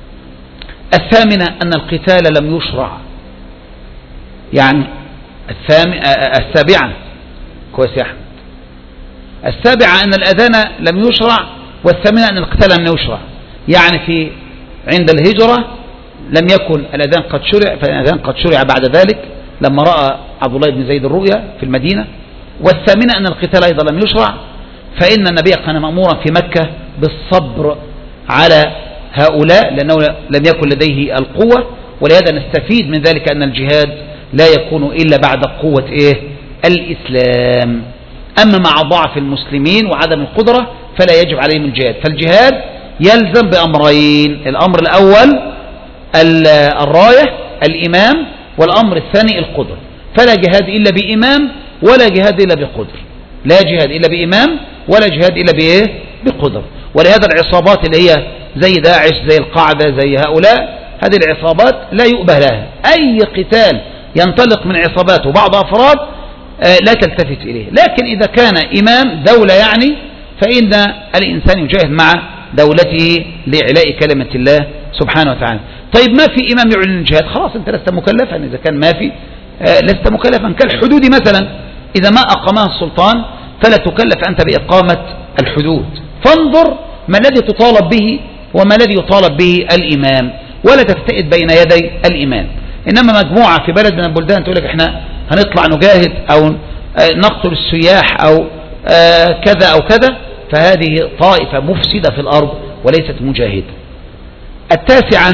الثامنة أن القتال لم يشرع، يعني السابعة كويس يا أحمد، السابعة أن الأذان لم يشرع، والثامنة أن القتال لم يشرع. يعني عند الهجرة لم يكن الأذان قد شرع، فالأذان قد شرع بعد ذلك لما رأى عبد الله بن زيد الرؤيا في المدينة. والثامنة أن القتال أيضا لم يشرع، فإن النبي كان مأمورا في مكة بالصبر على هؤلاء لأنه لم يكن لديه القوة. ولهذا نستفيد من ذلك أن الجهاد لا يكون إلا بعد قوة الإسلام. أما مع ضعف المسلمين وعدم القدرة فلا يجب عليهم الجهاد. فالجهاد يلزم بأمرين: الأمر الأول الراية الإمام، والأمر الثاني القدرة. فلا جهاد إلا بإمام ولا جهاد إلا بقدر، لا جهاد إلا بإمام ولا جهاد إلا بقدر. ولهذا العصابات اللي هي زي داعش زي القاعدة زي هؤلاء، هذه العصابات لا يؤبه لها أي قتال ينطلق من عصابات وبعض أفراد لا تلتفت إليه. لكن إذا كان إمام دولة يعني فإن الإنسان يجاهد مع دولته لإعلاء كلمة الله سبحانه وتعالى. طيب ما في إمام يعلن الجهاد، خلاص أنت لست مكلفا. إذا كان ما في لست مكلفا. كالحدود مثلا إذا ما أقامها السلطان فلا تكلف أنت بإقامة الحدود. فانظر ما الذي تطالب به وما الذي يطالب به الإمام. ولا تفتئت بين يدي الإيمان. إنما مجموعة في بلد من البلدان تقول لك احنا هنطلع نجاهد أو نقتل السياح أو كذا أو كذا، فهذه طائفة مفسدة في الأرض وليست مجاهدة. التاسعة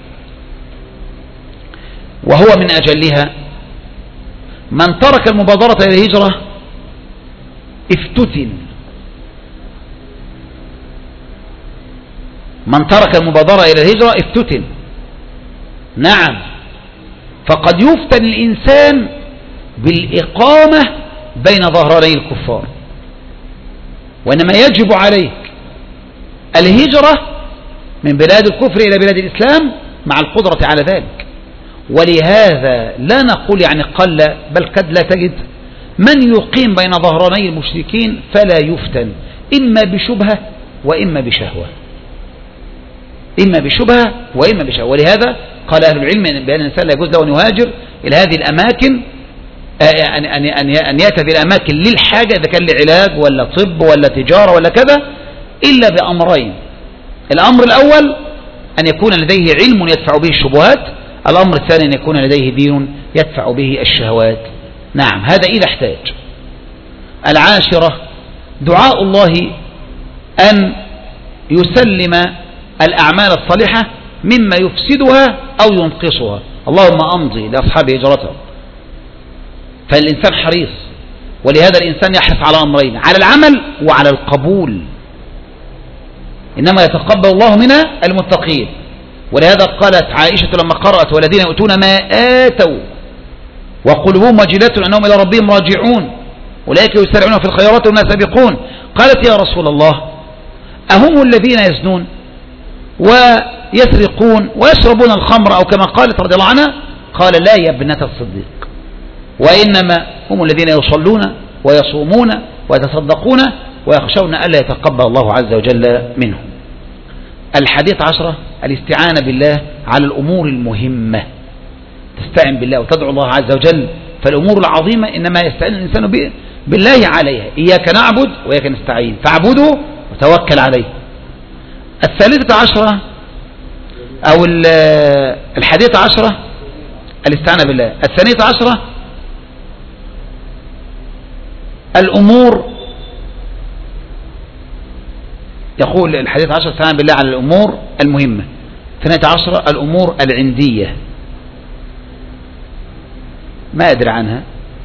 وهو من أجلها: من ترك المبادرة إلى الهجرة افتتن. من ترك المبادرة إلى الهجرة افتتن. نعم، فقد يفتن الإنسان بالإقامة بين ظهراني الكفار، وإنما يجب عليك الهجرة من بلاد الكفر إلى بلاد الإسلام مع القدرة على ذلك. ولهذا لا نقول يعني قل، بل قد لا تجد من يقيم بين ظهراني المشركين فلا يفتن، إما بشبهة وإما بشهوة، إما بشبهة وإما بشهوة. ولهذا قال أهل العلم بأن الإنسان لا يجوز له أن يهاجر إلى هذه الأماكن، أن يأتي في الأماكن للحاجة إذا كان لعلاج ولا طب ولا تجارة ولا كذا، إلا بأمرين: الأمر الأول أن يكون لديه علم يدفع به الشبهات، الأمر الثاني أن يكون لديه دين يدفع به الشهوات. نعم، هذا إذا احتاج. العاشرة: دعاء الله أن يسلم الأعمال الصالحة مما يفسدها أو ينقصها. اللهم أمضي لأصحاب هجرتهم. فالإنسان حريص، ولهذا الإنسان يحرص على أمرين: على العمل وعلى القبول. إنما يتقبل الله من المتقين. ولهذا قالت عائشة لما قرأت: والذين يؤتون ما آتوا وقلوبهم وجلة أنهم إلى ربهم راجعون أولئك يسارعون في الخيرات وهم سابقون، قالت: يا رسول الله، أهم الذين يزنون ويسرقون ويشربون الخمر أو كما قالت رضي الله عنها؟ قال: لا يا ابنة الصديق، وإنما هم الذين يصلون ويصومون ويتصدقون ويخشون ألا يتقبل الله عز وجل منهم. 11: الاستعانة بالله على الأمور المهمة. تستعين بالله وتدعو الله عز وجل، فالأمور العظيمة إنما يستعين الإنسان بالله عليها. إياك نعبد وإياك نستعين، فاعبده وتوكل عليه. 13 أو 11 الاستعانة بالله. 12 الأمور، يقول 11 استعانة بالله على الأمور المهمة. 12 الأمور العندية ما أدري عنها.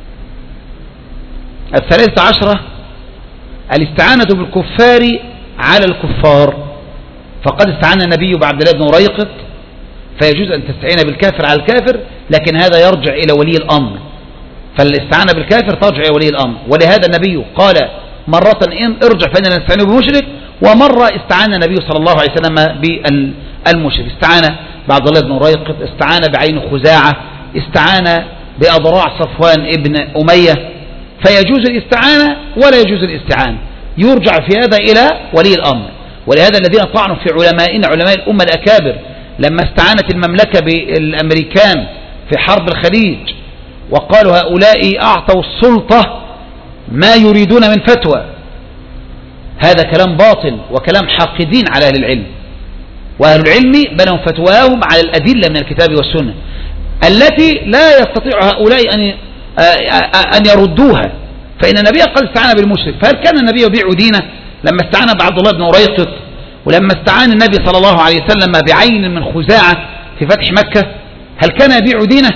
13 الاستعانة بالكفار على الكفار، فقد استعان النبي بعبد الله بن ريقط، فيجوز أن تستعين بالكافر على الكافر، لكن هذا يرجع إلى ولي الأمر. فالاستعانة بالكافر ترجع إلى ولي الأمر. ولهذا النبي قال مرة: ارجع فإننا نستعين بمشرك، ومرة استعان النبي صلى الله عليه وسلم بالمشرك. استعان بعبد الله بن ريقط، استعان بعين خزاعة، استعان بأضراع صفوان ابن أمية. فيجوز الاستعانة ولا يجوز الاستعانة، يرجع في هذا إلى ولي الأمر. ولهذا الذين طعنوا في علمائنا علماء الأمة الأكابر لما استعانت المملكة بالأمريكان في حرب الخليج وقالوا هؤلاء أعطوا السلطة ما يريدون من فتوى، هذا كلام باطل وكلام حاقدين على أهل العلم. وأهل العلم بنوا فتواهم على الأدلة من الكتاب والسنة التي لا يستطيع هؤلاء أن يردوها. فإن النبي قد استعان بالمشرك، فهل كان النبي يبيع دينه لما استعان بعبد الله بن ريقط، ولما استعان النبي صلى الله عليه وسلم بعين من خزاعة في فتح مكة؟ هل كان يبيع دينه؟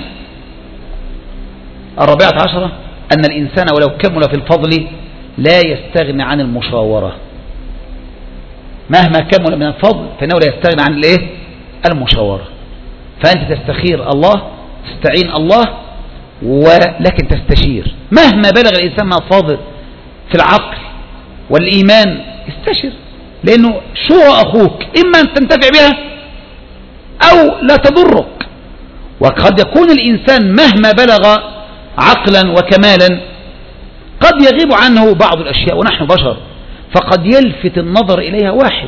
14 أن الإنسان ولو كمل في الفضل لا يستغني عن المشاورة. مهما كمل من الفضل فإنه لا يستغني عن المشاورة. فأنت تستخير الله، تستعين الله، ولكن تستشير. مهما بلغ الإنسان من الفاضل في العقل والإيمان استشر، لأنه شورى أخوك إما أن تنتفع بها أو لا تضرك. وقد يكون الإنسان مهما بلغ عقلا وكمالا قد يغيب عنه بعض الأشياء، ونحن بشر، فقد يلفت النظر إليها واحد.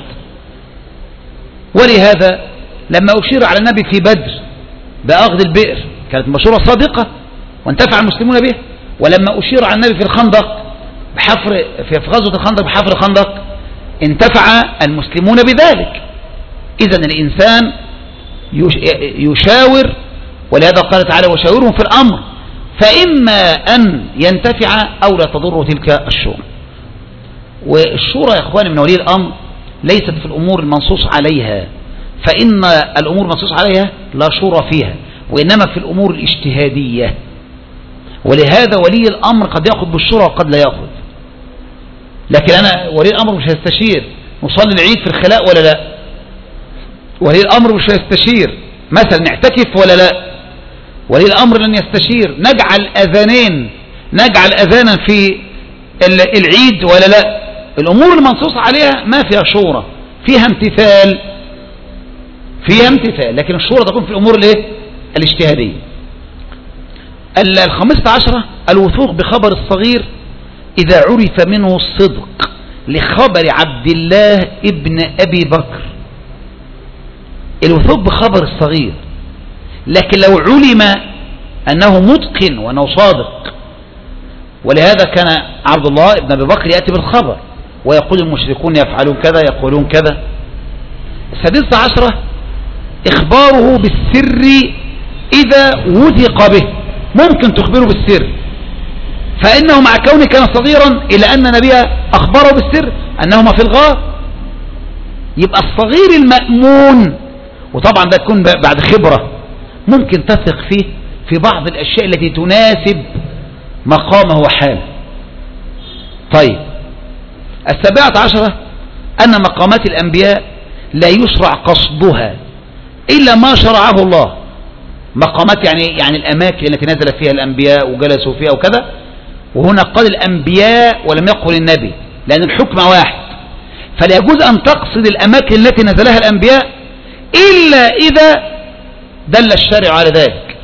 ولهذا لما أشير على النبي في بدر بأخذ البئر كانت مشورة صادقة وانتفع المسلمون به. ولما أشير على النبي في الخندق بحفر في غزوة الخندق بحفر الخندق انتفع المسلمون بذلك. إذن الإنسان يشاور، ولهذا قال تعالى وشاورهم في الأمر، فإما أن ينتفع أو لا تضر تلك الشورى. والشورى يا إخواني من ولي الأمر ليست في الأمور المنصوص عليها، فإن الأمور المنصوص عليها لا شورى فيها، وإنما في الأمور الاجتهادية. ولهذا ولي الأمر قد يأخذ بالشورى وقد لا يأخذ. لكن أنا ولي الأمر مش هيستشير نصلي العيد في الخلاء ولا لا، ولي الأمر مش هيستشير مثلا نعتكف ولا لا، ولي الأمر لن يستشير نجعل أذانا في العيد ولا لا. الأمور المنصوص عليها ما فيها شورى، فيها امتثال، لكن الشورى تكون في الأمور الاجتهادية. 15 الوثوق بخبر الصغير إذا عرف منه الصدق لخبر عبد الله ابن أبي بكر. الوثوق بخبر الصغير، لكن لو علم أنه متقن وأنه صادق. ولهذا كان عبد الله ابن أبي بكر يأتي بالخبر ويقول المشركون يفعلون كذا يقولون كذا. 16 إخباره بالسر إذا وثق به، ممكن تخبره بالسر، فإنه مع كونه كان صغيرا إلا أن نبيه أخبره بالسر أنهما في الغار، يبقى الصغير المأمون. وطبعا ده تكون بعد خبرة، ممكن تثق فيه في بعض الأشياء التي تناسب مقامه وحاله. طيب 17 أن مقامات الأنبياء لا يشرع قصدها إلا ما شرعه الله. مقامات يعني الأماكن التي نزل فيها الأنبياء وجلسوا فيها وكذا، وهنا قال الأنبياء ولم يقل النبي، لأن الحكم واحد، فلا يجوز أن تقصد الأماكن التي نزلها الأنبياء إلا إذا دل الشارع على ذلك.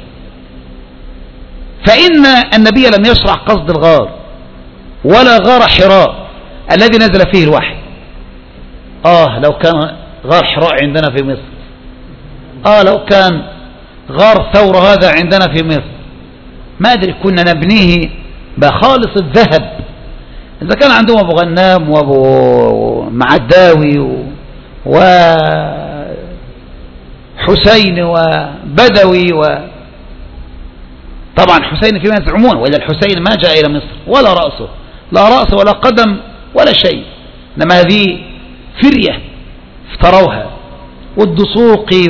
فإن النبي لم يشرع قصد الغار ولا غار حراء الذي نزل فيه الوحي. لو كان غار حراء عندنا في مصر، لو كان غار ثور هذا عندنا في مصر، ما أدري كنا نبنيه بخالص الذهب. إذا كان عندهم أبو غنام وأبو معداوي وحسين وبدوي طبعا حسين فيما يزعمون، وإذا الحسين ما جاء إلى مصر ولا رأسه، لا رأس ولا قدم ولا شيء، إنما هذه فرية افتروها والدسوقي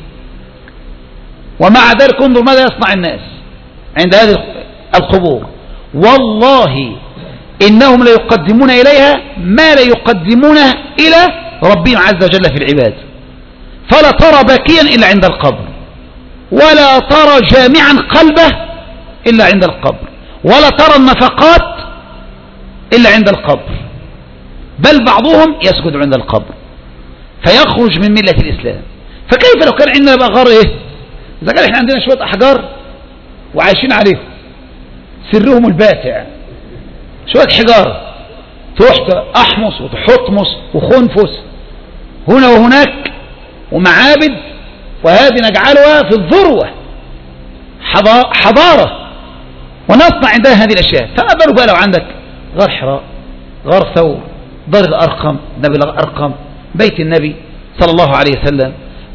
ومع ذلك انظر ماذا يصنع الناس عند هذه القبور. والله إنهم لا يقدمون إليها ما لا يقدمونه إلى ربهم عز وجل في العباد، فلا ترى باكيا إلا عند القبر، ولا ترى جامعا قلبه إلا عند القبر، ولا ترى النفقات إلا عند القبر، بل بعضهم يسجد عند القبر فيخرج من ملة الإسلام. فكيف لو كان عندنا بقى غار إذا كان إحنا عندنا شوية أحجار وعايشين عليهم سرهم الباتع، شوية حجارة تروح أحمص وتحطمص وخنفس هنا وهناك ومعابد، وهذه نجعلها في الذروة حضارة ونصنع عندها هذه الأشياء. فما بالك بقى لو عندك غار حراء، غار ثور، دار الأرقم، نبي الأرقم، بيت النبي صلى الله عليه وسلم،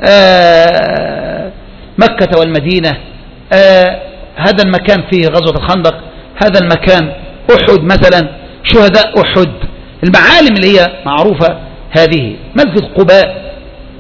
مكة والمدينة، هذا المكان فيه غزوة الخندق، هذا المكان أحد مثلا، شهداء أحد، المعالم اللي هي معروفة هذه، مسجد قباء،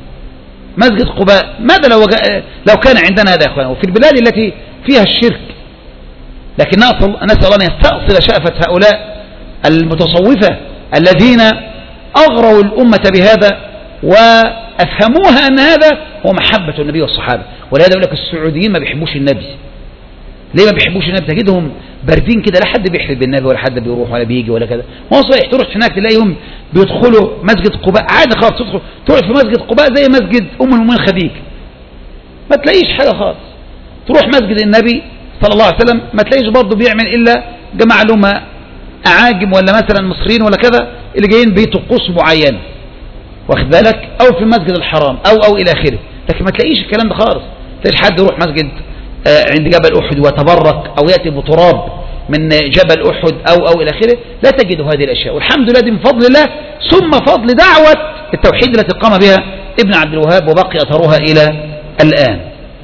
ماذا لو كان عندنا هذا يا أخوان وفي البلاد التي فيها الشرك. لكن نسأل الله أن يستأصل شأفة هؤلاء المتصوفة الذين أغروا الأمة بهذا وأفهموها أن هذا هو محبة النبي والصحابة. ولهذا يقول لك السعوديين ما بيحبوش النبي. ليه ما بيحبوش النبي؟ تجدهم باردين كده، لا حد بيحلف بالنبي ولا حد بيروح ولا بيجي ولا كذا. ما هو صحيح تروح هناك تلاقيهم بيدخلوا مسجد قباء عادي خالص، تروح في مسجد قباء زي مسجد أم المؤمنين خديجة، ما تلاقيش حاجة خالص. تروح مسجد النبي صلى الله عليه وسلم ما تلاقيش برضه بيعمل إلا جماعة لهم أعاجم ولا مثلا مصريين ولا كذا اللي جايين بطقوس معينة، واخد بالك، أو في المسجد الحرام أو إلى آخره. لكن ما تلاقيش الكلام ده خالص. تلاقيش حد يروح مسجد عند جبل أحد ويتبرك أو يأتي بتراب من جبل أحد أو إلى آخره، لا تجد هذه الأشياء. والحمد لله دي من فضل الله، ثم فضل دعوة التوحيد التي قام بها ابن عبد الوهاب وبقي أثرها إلى الآن.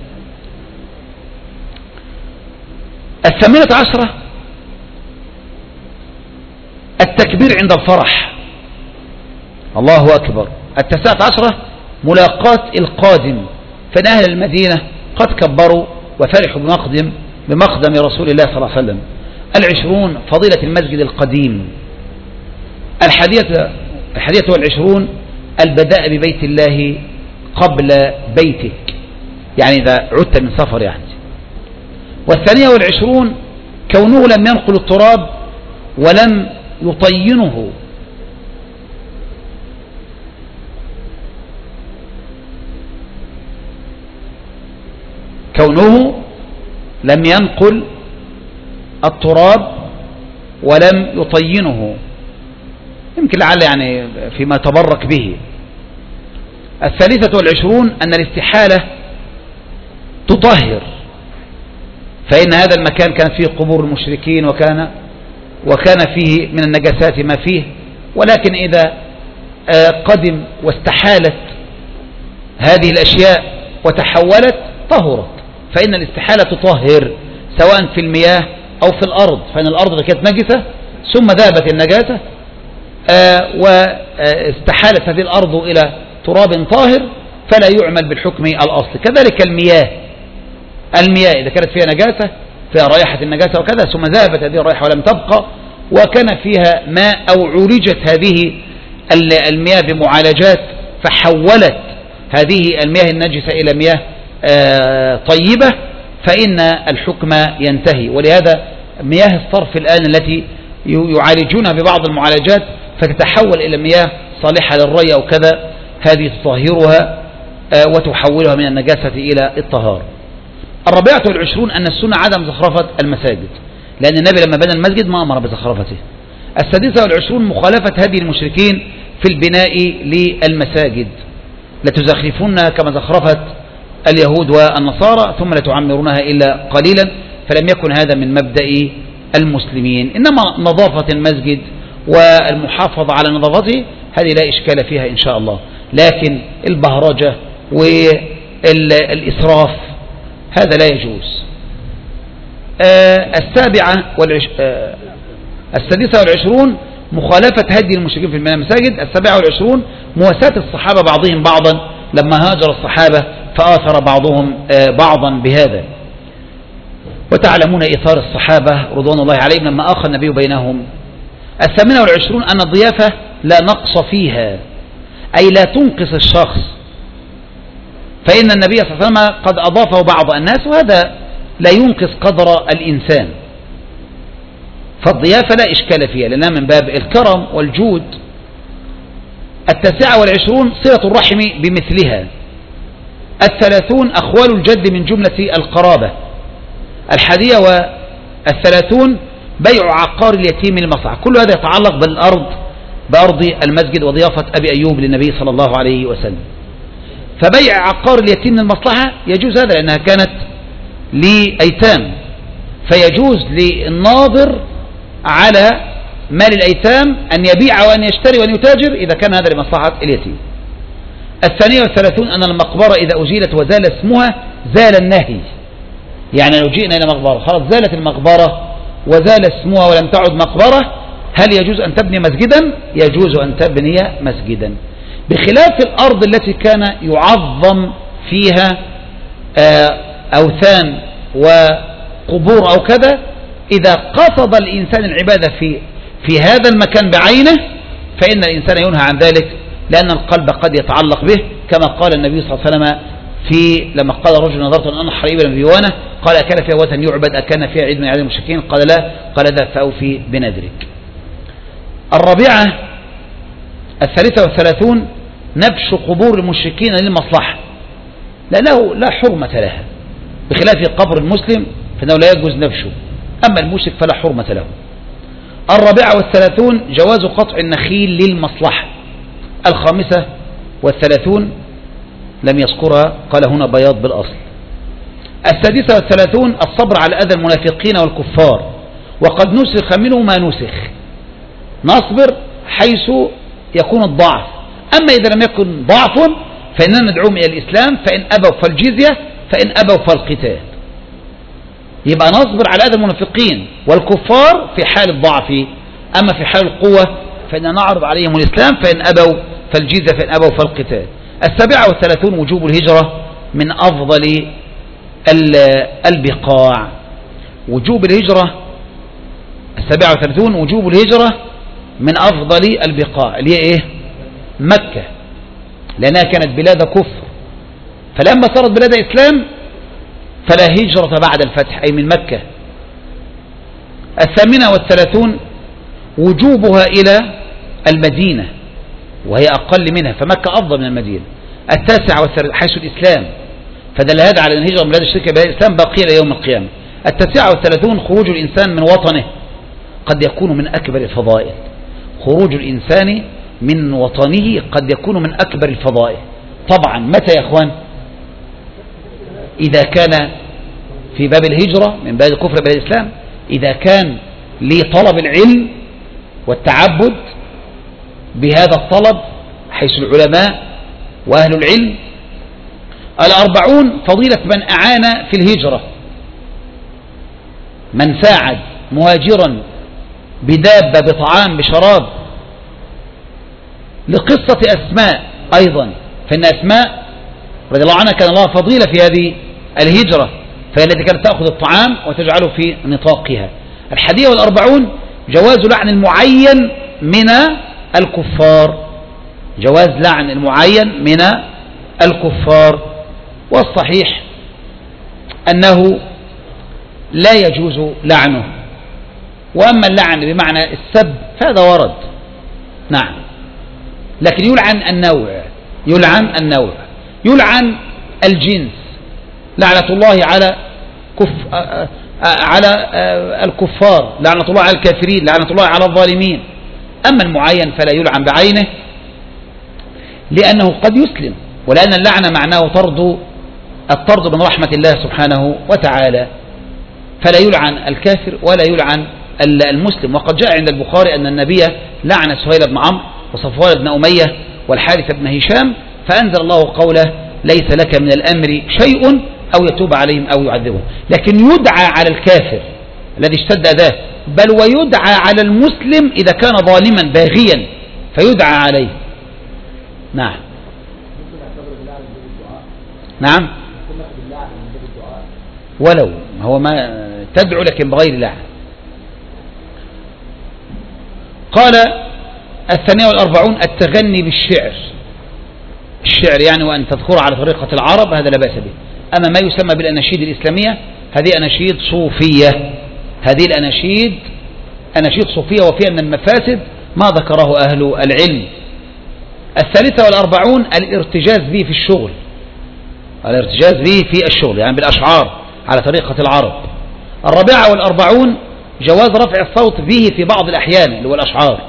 18 التكبير عند الفرح، الله أكبر. 19 ملاقاة القادم، فإن أهل المدينة قد كبروا وفرحوا بمقدم رسول الله صلى الله عليه وسلم. 20 فضيلة المسجد القديم. 21 البداء ببيت الله قبل بيتك، يعني إذا عدت من سفر يعني. 22 كونه لم ينقل التراب ولم يطينه، كونه لم ينقل التراب ولم يطينه، يمكن لعل يعني فيما تبرك به. 23 أن الاستحالة تطهر، فإن هذا المكان كان فيه قبور المشركين وكان فيه من النجاسات ما فيه، ولكن إذا قدم واستحالت هذه الأشياء وتحولت طهرت، فإن الاستحالة تطهر سواء في المياه أو في الأرض، فإن الأرض كانت نجسة ثم ذهبت النجاسة واستحالت هذه الأرض إلى تراب طاهر فلا يعمل بالحكم الأصل. كذلك المياه إذا كانت فيها نجاسة، فيها رائحة النجاسة وكذا، ثم ذهبت هذه الرائحة ولم تبقى وكان فيها ماء أو عولجت هذه المياه بمعالجات فحولت هذه المياه النجسة إلى مياه طيبة، فإن الحكم ينتهي. ولهذا مياه الصرف الآن التي يعالجونها ببعض المعالجات فتتحول إلى مياه صالحة للري أو كذا، هذه تطهرها وتحولها من النجاسة إلى الطهارة. 24 أن السنة عدم زخرفة المساجد، لأن النبي لما بنى المسجد ما أمر بزخرفته. 26 مخالفة هدي المشركين في البناء للمساجد، لتزخرفون كما زخرفت اليهود والنصارى ثم لتعمرونها إلا قليلا، فلم يكن هذا من مبدأ المسلمين، إنما نظافة المسجد والمحافظة على نظافته هذه لا إشكال فيها إن شاء الله، لكن البهرجة والإسراف هذا لا يجوز. 26 مخالفة هدي المشركين في المساجد. 27 مواساة الصحابة بعضهم بعضا لما هاجر الصحابة فآثر بعضهم بعضا بهذا، وتعلمون إيثار الصحابة رضوان الله عليهم لما آخى النبي بينهم. 28 أن الضيافة لا نقص فيها، أي لا تنقص الشخص، فإن النبي صلى الله عليه وسلم قد أضافه بعض الناس وهذا لا ينقص قدر الإنسان، فالضيافة لا إشكال فيها لأنها من باب الكرم والجود. 29 صلة الرحم بمثلها. 30 أخوال الجد من جملة القرابة. 31 بيع عقار اليتيم للمصلحة، كل هذا يتعلق بأرض المسجد وضيافة أبي أيوب للنبي صلى الله عليه وسلم. فبيع عقار اليتيم للمصلحة يجوز هذا لأنها كانت لأيتام، فيجوز للناظر على مال الأيتام أن يبيع وأن يشتري وأن يتاجر إذا كان هذا لمصلحة اليتيم. 32 أن المقبرة إذا أزيلت وزال اسمها زال النهي، يعني لو جئنا إلى مقبرة خلاص زالت المقبرة وزال اسمها ولم تعد مقبرة، هل يجوز أن تبني مسجدا؟ يجوز أن تبني مسجدا، بخلاف الأرض التي كان يعظم فيها أوثان وقبور أو كذا، إذا قصد الإنسان العبادة في هذا المكان بعينه فإن الإنسان ينهى عن ذلك، لأن القلب قد يتعلق به، كما قال النبي صلى الله عليه وسلم لما قال الرجل نظرت أن أنحر إبلا بيوانة قال أكان فيها وثن يعبد أكان فيها عيد من أعياد المشركين؟ قال لا، قال ذا فأوفي بنذرك. 33 نبش قبور المشركين للمصلحة، لا حرمة لها، بخلاف قبر المسلم فإنه لا يجوز نبشه، أما المشرك فلا حرمة له. 34 جواز قطع النخيل للمصلحة. 35 لم يذكرها، قال هنا بياض بالأصل. 36 الصبر على أذى المنافقين والكفار، وقد نسخ منه ما نسخ، نصبر حيث يكون الضعف، أما إذا لم يكن ضعف فإننا ندعوهم إلى الإسلام، فإن أبوا فالجزية، فإن أبوا فالقتال. يبقى نصبر على أذى المنافقين والكفار في حال الضعف، أما في حال القوة فإننا نعرض عليهم الإسلام، فإن أبوا فالجزية، فإن أبوا فالقتال. 37 وجوب الهجرة من أفضل البقاع. وجوب الهجرة 37 وجوب الهجرة من أفضل البقاع اللي هي إيه؟ مكة، لأنها كانت بلاد كفر، فلما صارت بلاد إسلام فلا هجرة بعد الفتح، أي من مكة. 38 وجوبها إلى المدينة وهي أقل منها، فمكة أفضل من المدينة. 39 حيث الإسلام، فدل هذا على أن الهجرة من بلاد الشرك إلى بلاد الإسلام باقية إلى يوم القيامة. 39 خروج الإنسان من وطنه قد يكون من أكبر الفضائل. خروج الإنسان من وطنه قد يكون من أكبر الفضائل. طبعا متى يا أخوان؟ إذا كان في باب الهجرة من بلاد الكفر بلاد الإسلام، إذا كان لطلب العلم والتعبد بهذا الطلب حيث العلماء وأهل العلم. 40 فضيلة من أعان في الهجرة، من ساعد مهاجرا بدابة بطعام بشراب. لقصة أسماء أيضا، فإن أسماء رضي الله عنها كان لها فضيلة في هذه الهجرة، فهي التي كانت تأخذ الطعام وتجعله في نطاقها. 41 جواز لعن المعين من الكفار، جواز لعن المعين من الكفار. والصحيح أنه لا يجوز لعنه، وأما اللعن بمعنى السب فهذا ورد، نعم، لكن يلعن النوع، يلعن النوع، يلعن الجنس، لعنة الله على الكفار، لعنة الله على الكافرين، لعنة الله على الظالمين. أما المعين فلا يلعن بعينه لأنه قد يسلم، ولأن اللعنة معناه الطرد من رحمة الله سبحانه وتعالى، فلا يلعن الكافر ولا يلعن المسلم. وقد جاء عند البخاري أن النبي لعن سهيل بن عمرو وصفوان بن أمية والحارث بن هشام، فأنزل الله قوله ليس لك من الأمر شيء أو يتوب عليهم أو يعذبهم. لكن يدعى على الكافر الذي اشتد أذاه، بل ويدعى على المسلم إذا كان ظالما باغيا فيدعى عليه. نعم نعم، ولو هو ما تدعو لكن بغير لعن. قال 42 التغني بالشعر، الشعر يعني وأن تذكر على طريقة العرب هذا لا بأس به. أما ما يسمى بالأناشيد الإسلامية هذه أناشيد صوفية، هذه الأناشيد أناشيد صوفية وفيها من المفاسد ما ذكره أهل العلم. 43 الارتجاز به في الشغل، الارتجاز به في الشغل يعني بالأشعار على طريقة العرب. 44 جواز رفع الصوت به في بعض الأحيان اللي هو الأشعار.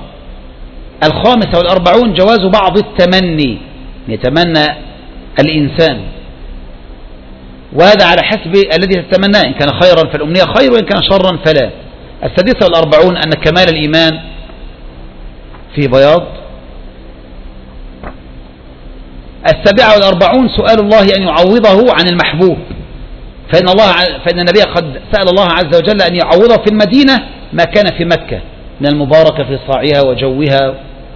45 جواز بعض التمني، يتمنى الإنسان، وهذا على حسب الذي تتمناه، إن كان خيرا فالأمنية خير وإن كان شرا فلا. 46 أن كمال الإيمان في بياض. 47 سؤال الله أن يعوضه عن المحبوب، فإن النبي قد سأل الله عز وجل أن يعوضه في المدينة ما كان في مكة من المباركة في صاعها وجوها.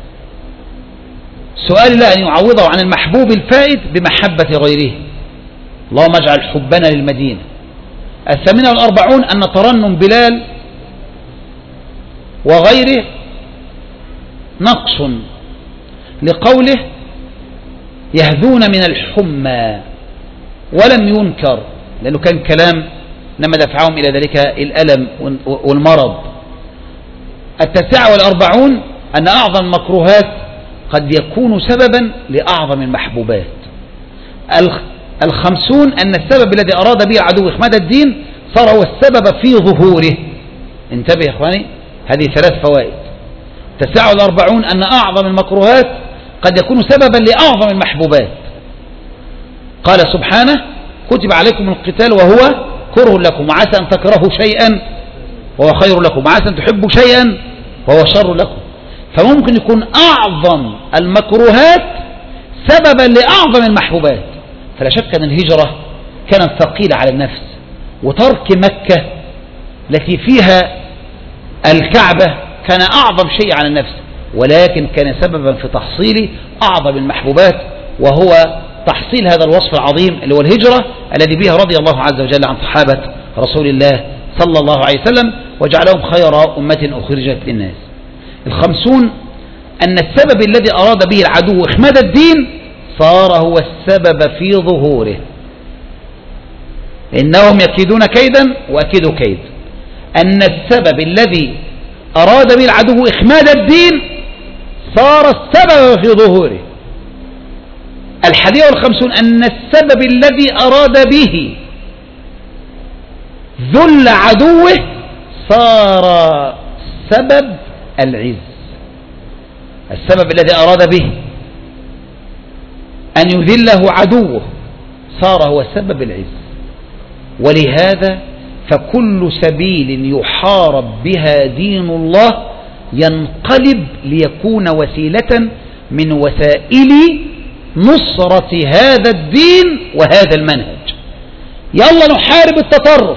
سؤال الله أن يعوضه عن المحبوب الفائت بمحبة غيره، اللهم اجعل حبنا للمدينة. 48 أن ترنم بلال وغيره نقص لقوله يهذون من الحمى، ولم ينكر لأنه كان كلام لما دفعهم إلى ذلك الألم والمرض. 49 أن أعظم المكروهات قد يكون سببا لأعظم المحبوبات. 50 أن السبب الذي أراد به عدو إخماد الدين صار هو السبب في ظهوره. انتبه يا إخواني، هذه 3 فوائد. 49 أن أعظم المكروهات قد يكون سببا لأعظم المحبوبات. قال سبحانه كتب عليكم القتال وهو كره لكم، وعسى أن تكرهوا شيئا وهو خير لكم، وعسى أن تحبوا شيئا وهو شر لكم. فممكن يكون أعظم المكروهات سببا لأعظم المحبوبات. فلا شك أن الهجرة كانت ثقيلة على النفس، وترك مكة التي فيها الكعبة كان أعظم شيء على النفس، ولكن كان سببا في تحصيل أعظم المحبوبات، وهو تحصيل هذا الوصف العظيم اللي هو الهجرة، الذي بها رضي الله عز وجل عن صحابة رسول الله صلى الله عليه وسلم وجعلهم خير أمة أخرجت للناس. 50 أن السبب الذي أراد به العدو إخماد الدين صار هو السبب في ظهوره. إنهم يكيدون كيدا وأكيد كيد. أن السبب الذي أراد به العدو إخماد الدين صار السبب في ظهوره. 51 أن السبب الذي أراد به ذل عدوه صار سبب العز. السبب الذي أراد به أن يذله عدوه صار هو سبب العز. ولهذا فكل سبيل يحارب بها دين الله ينقلب ليكون وسيلة من وسائل نصرة هذا الدين وهذا المنهج. يلا نحارب التطرف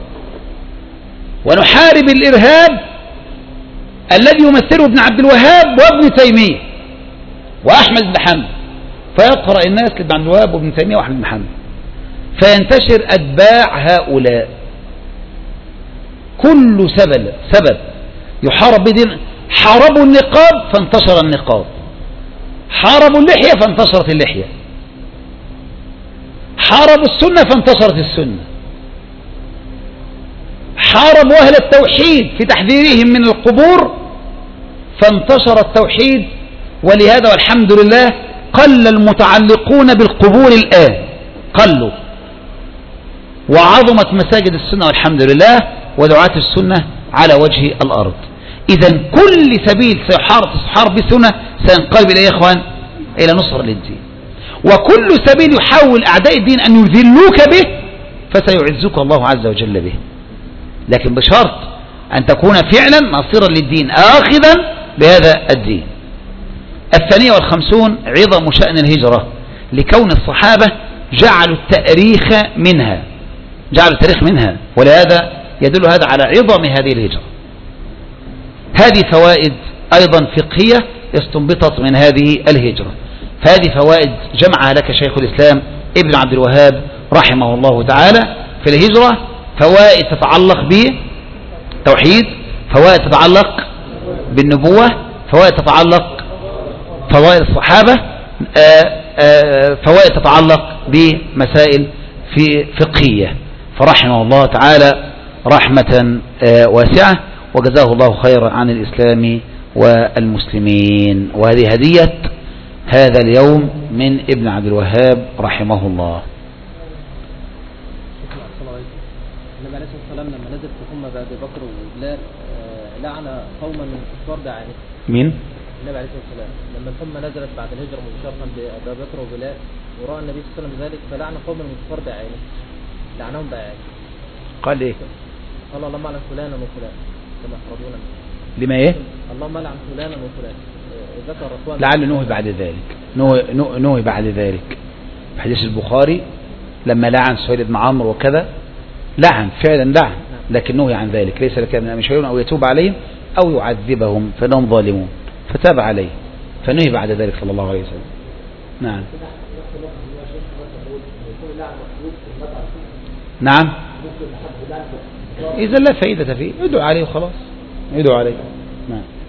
ونحارب الإرهاب الذي يمثله ابن عبد الوهاب وابن تيمية وأحمد بن حنبل، فيقرأ الناس لابن عبد الوهاب وابن تيمية وأحمد بن حنبل، فينتشر أتباع هؤلاء. كل سبب يحارب بدين. حاربوا النقاب فانتشر النقاب، حاربوا اللحية فانتشرت اللحية، حاربوا السنة فانتشرت السنة، حاربوا أهل التوحيد في تحذيرهم من القبور فانتشر التوحيد. ولهذا والحمد لله قل المتعلقون بالقبور الآن، قلوا، وعظمت مساجد السنة والحمد لله ودعاة السنة على وجه الأرض. إذا كل سبيل سيحارب بالسنة سينقلب إليه يا إخوان إلى نصر للدين، وكل سبيل يحاول أعداء الدين أن يذلوك به فسيعزك الله عز وجل به، لكن بشرط أن تكون فعلا ناصرا للدين آخذا بهذا الدين. 52 عظم شأن الهجرة لكون الصحابة جعلوا التاريخ منها، ولهذا يدل هذا على عظم هذه الهجرة. هذه فوائد أيضا فقهية استنبطت من هذه الهجرة. فهذه فوائد جمعها لك شيخ الإسلام ابن عبد الوهاب رحمه الله تعالى في الهجرة. فوائد تتعلق بالتوحيد، فوائد تتعلق بالنبوة، فوائد تتعلق فوائد الصحابة، فوائد تتعلق بمسائل في فقهية. فرحمه الله تعالى رحمة واسعة، وجزاه الله خيرا عن الإسلام والمسلمين. وهذه هدية هذا اليوم من ابن عبد الوهاب رحمه الله. النبي عليه الصلاة والسلام لما نزل في أمة بأبي بكر وبلال لعن قوما من كفار بعينه. مين؟ النبي عليه الصلاة والسلام لما الأمة نزلت بعد الهجرة مباشرة بأبي بكر وبلال ورأى النبي صلى الله عليه وسلم ذلك فلعن قوما من كفار بعينه، لعنهم بعينه. قال إيه؟ قال اللهم لعن فلانا وفلان كما أخرجونا. لما إيه؟ اللهم لعن فلانا وفلان. ذكر الرسول لعل نوه بعد ذلك، نوه بعد ذلك في حديث البخاري لما لعن سهيل بن عمرو وكذا، لعن فعلا لعن، لكن نهي عن ذلك. ليس لك من أمر شيء أو يتوب عليهم أو يعذبهم فإنهم ظالمون، فتاب عليه فنهي بعد ذلك صلى الله عليه وسلم. نعم نعم. إذا لا فائدة فيه، ادعو عليه وخلاص، ادعو عليه. نعم.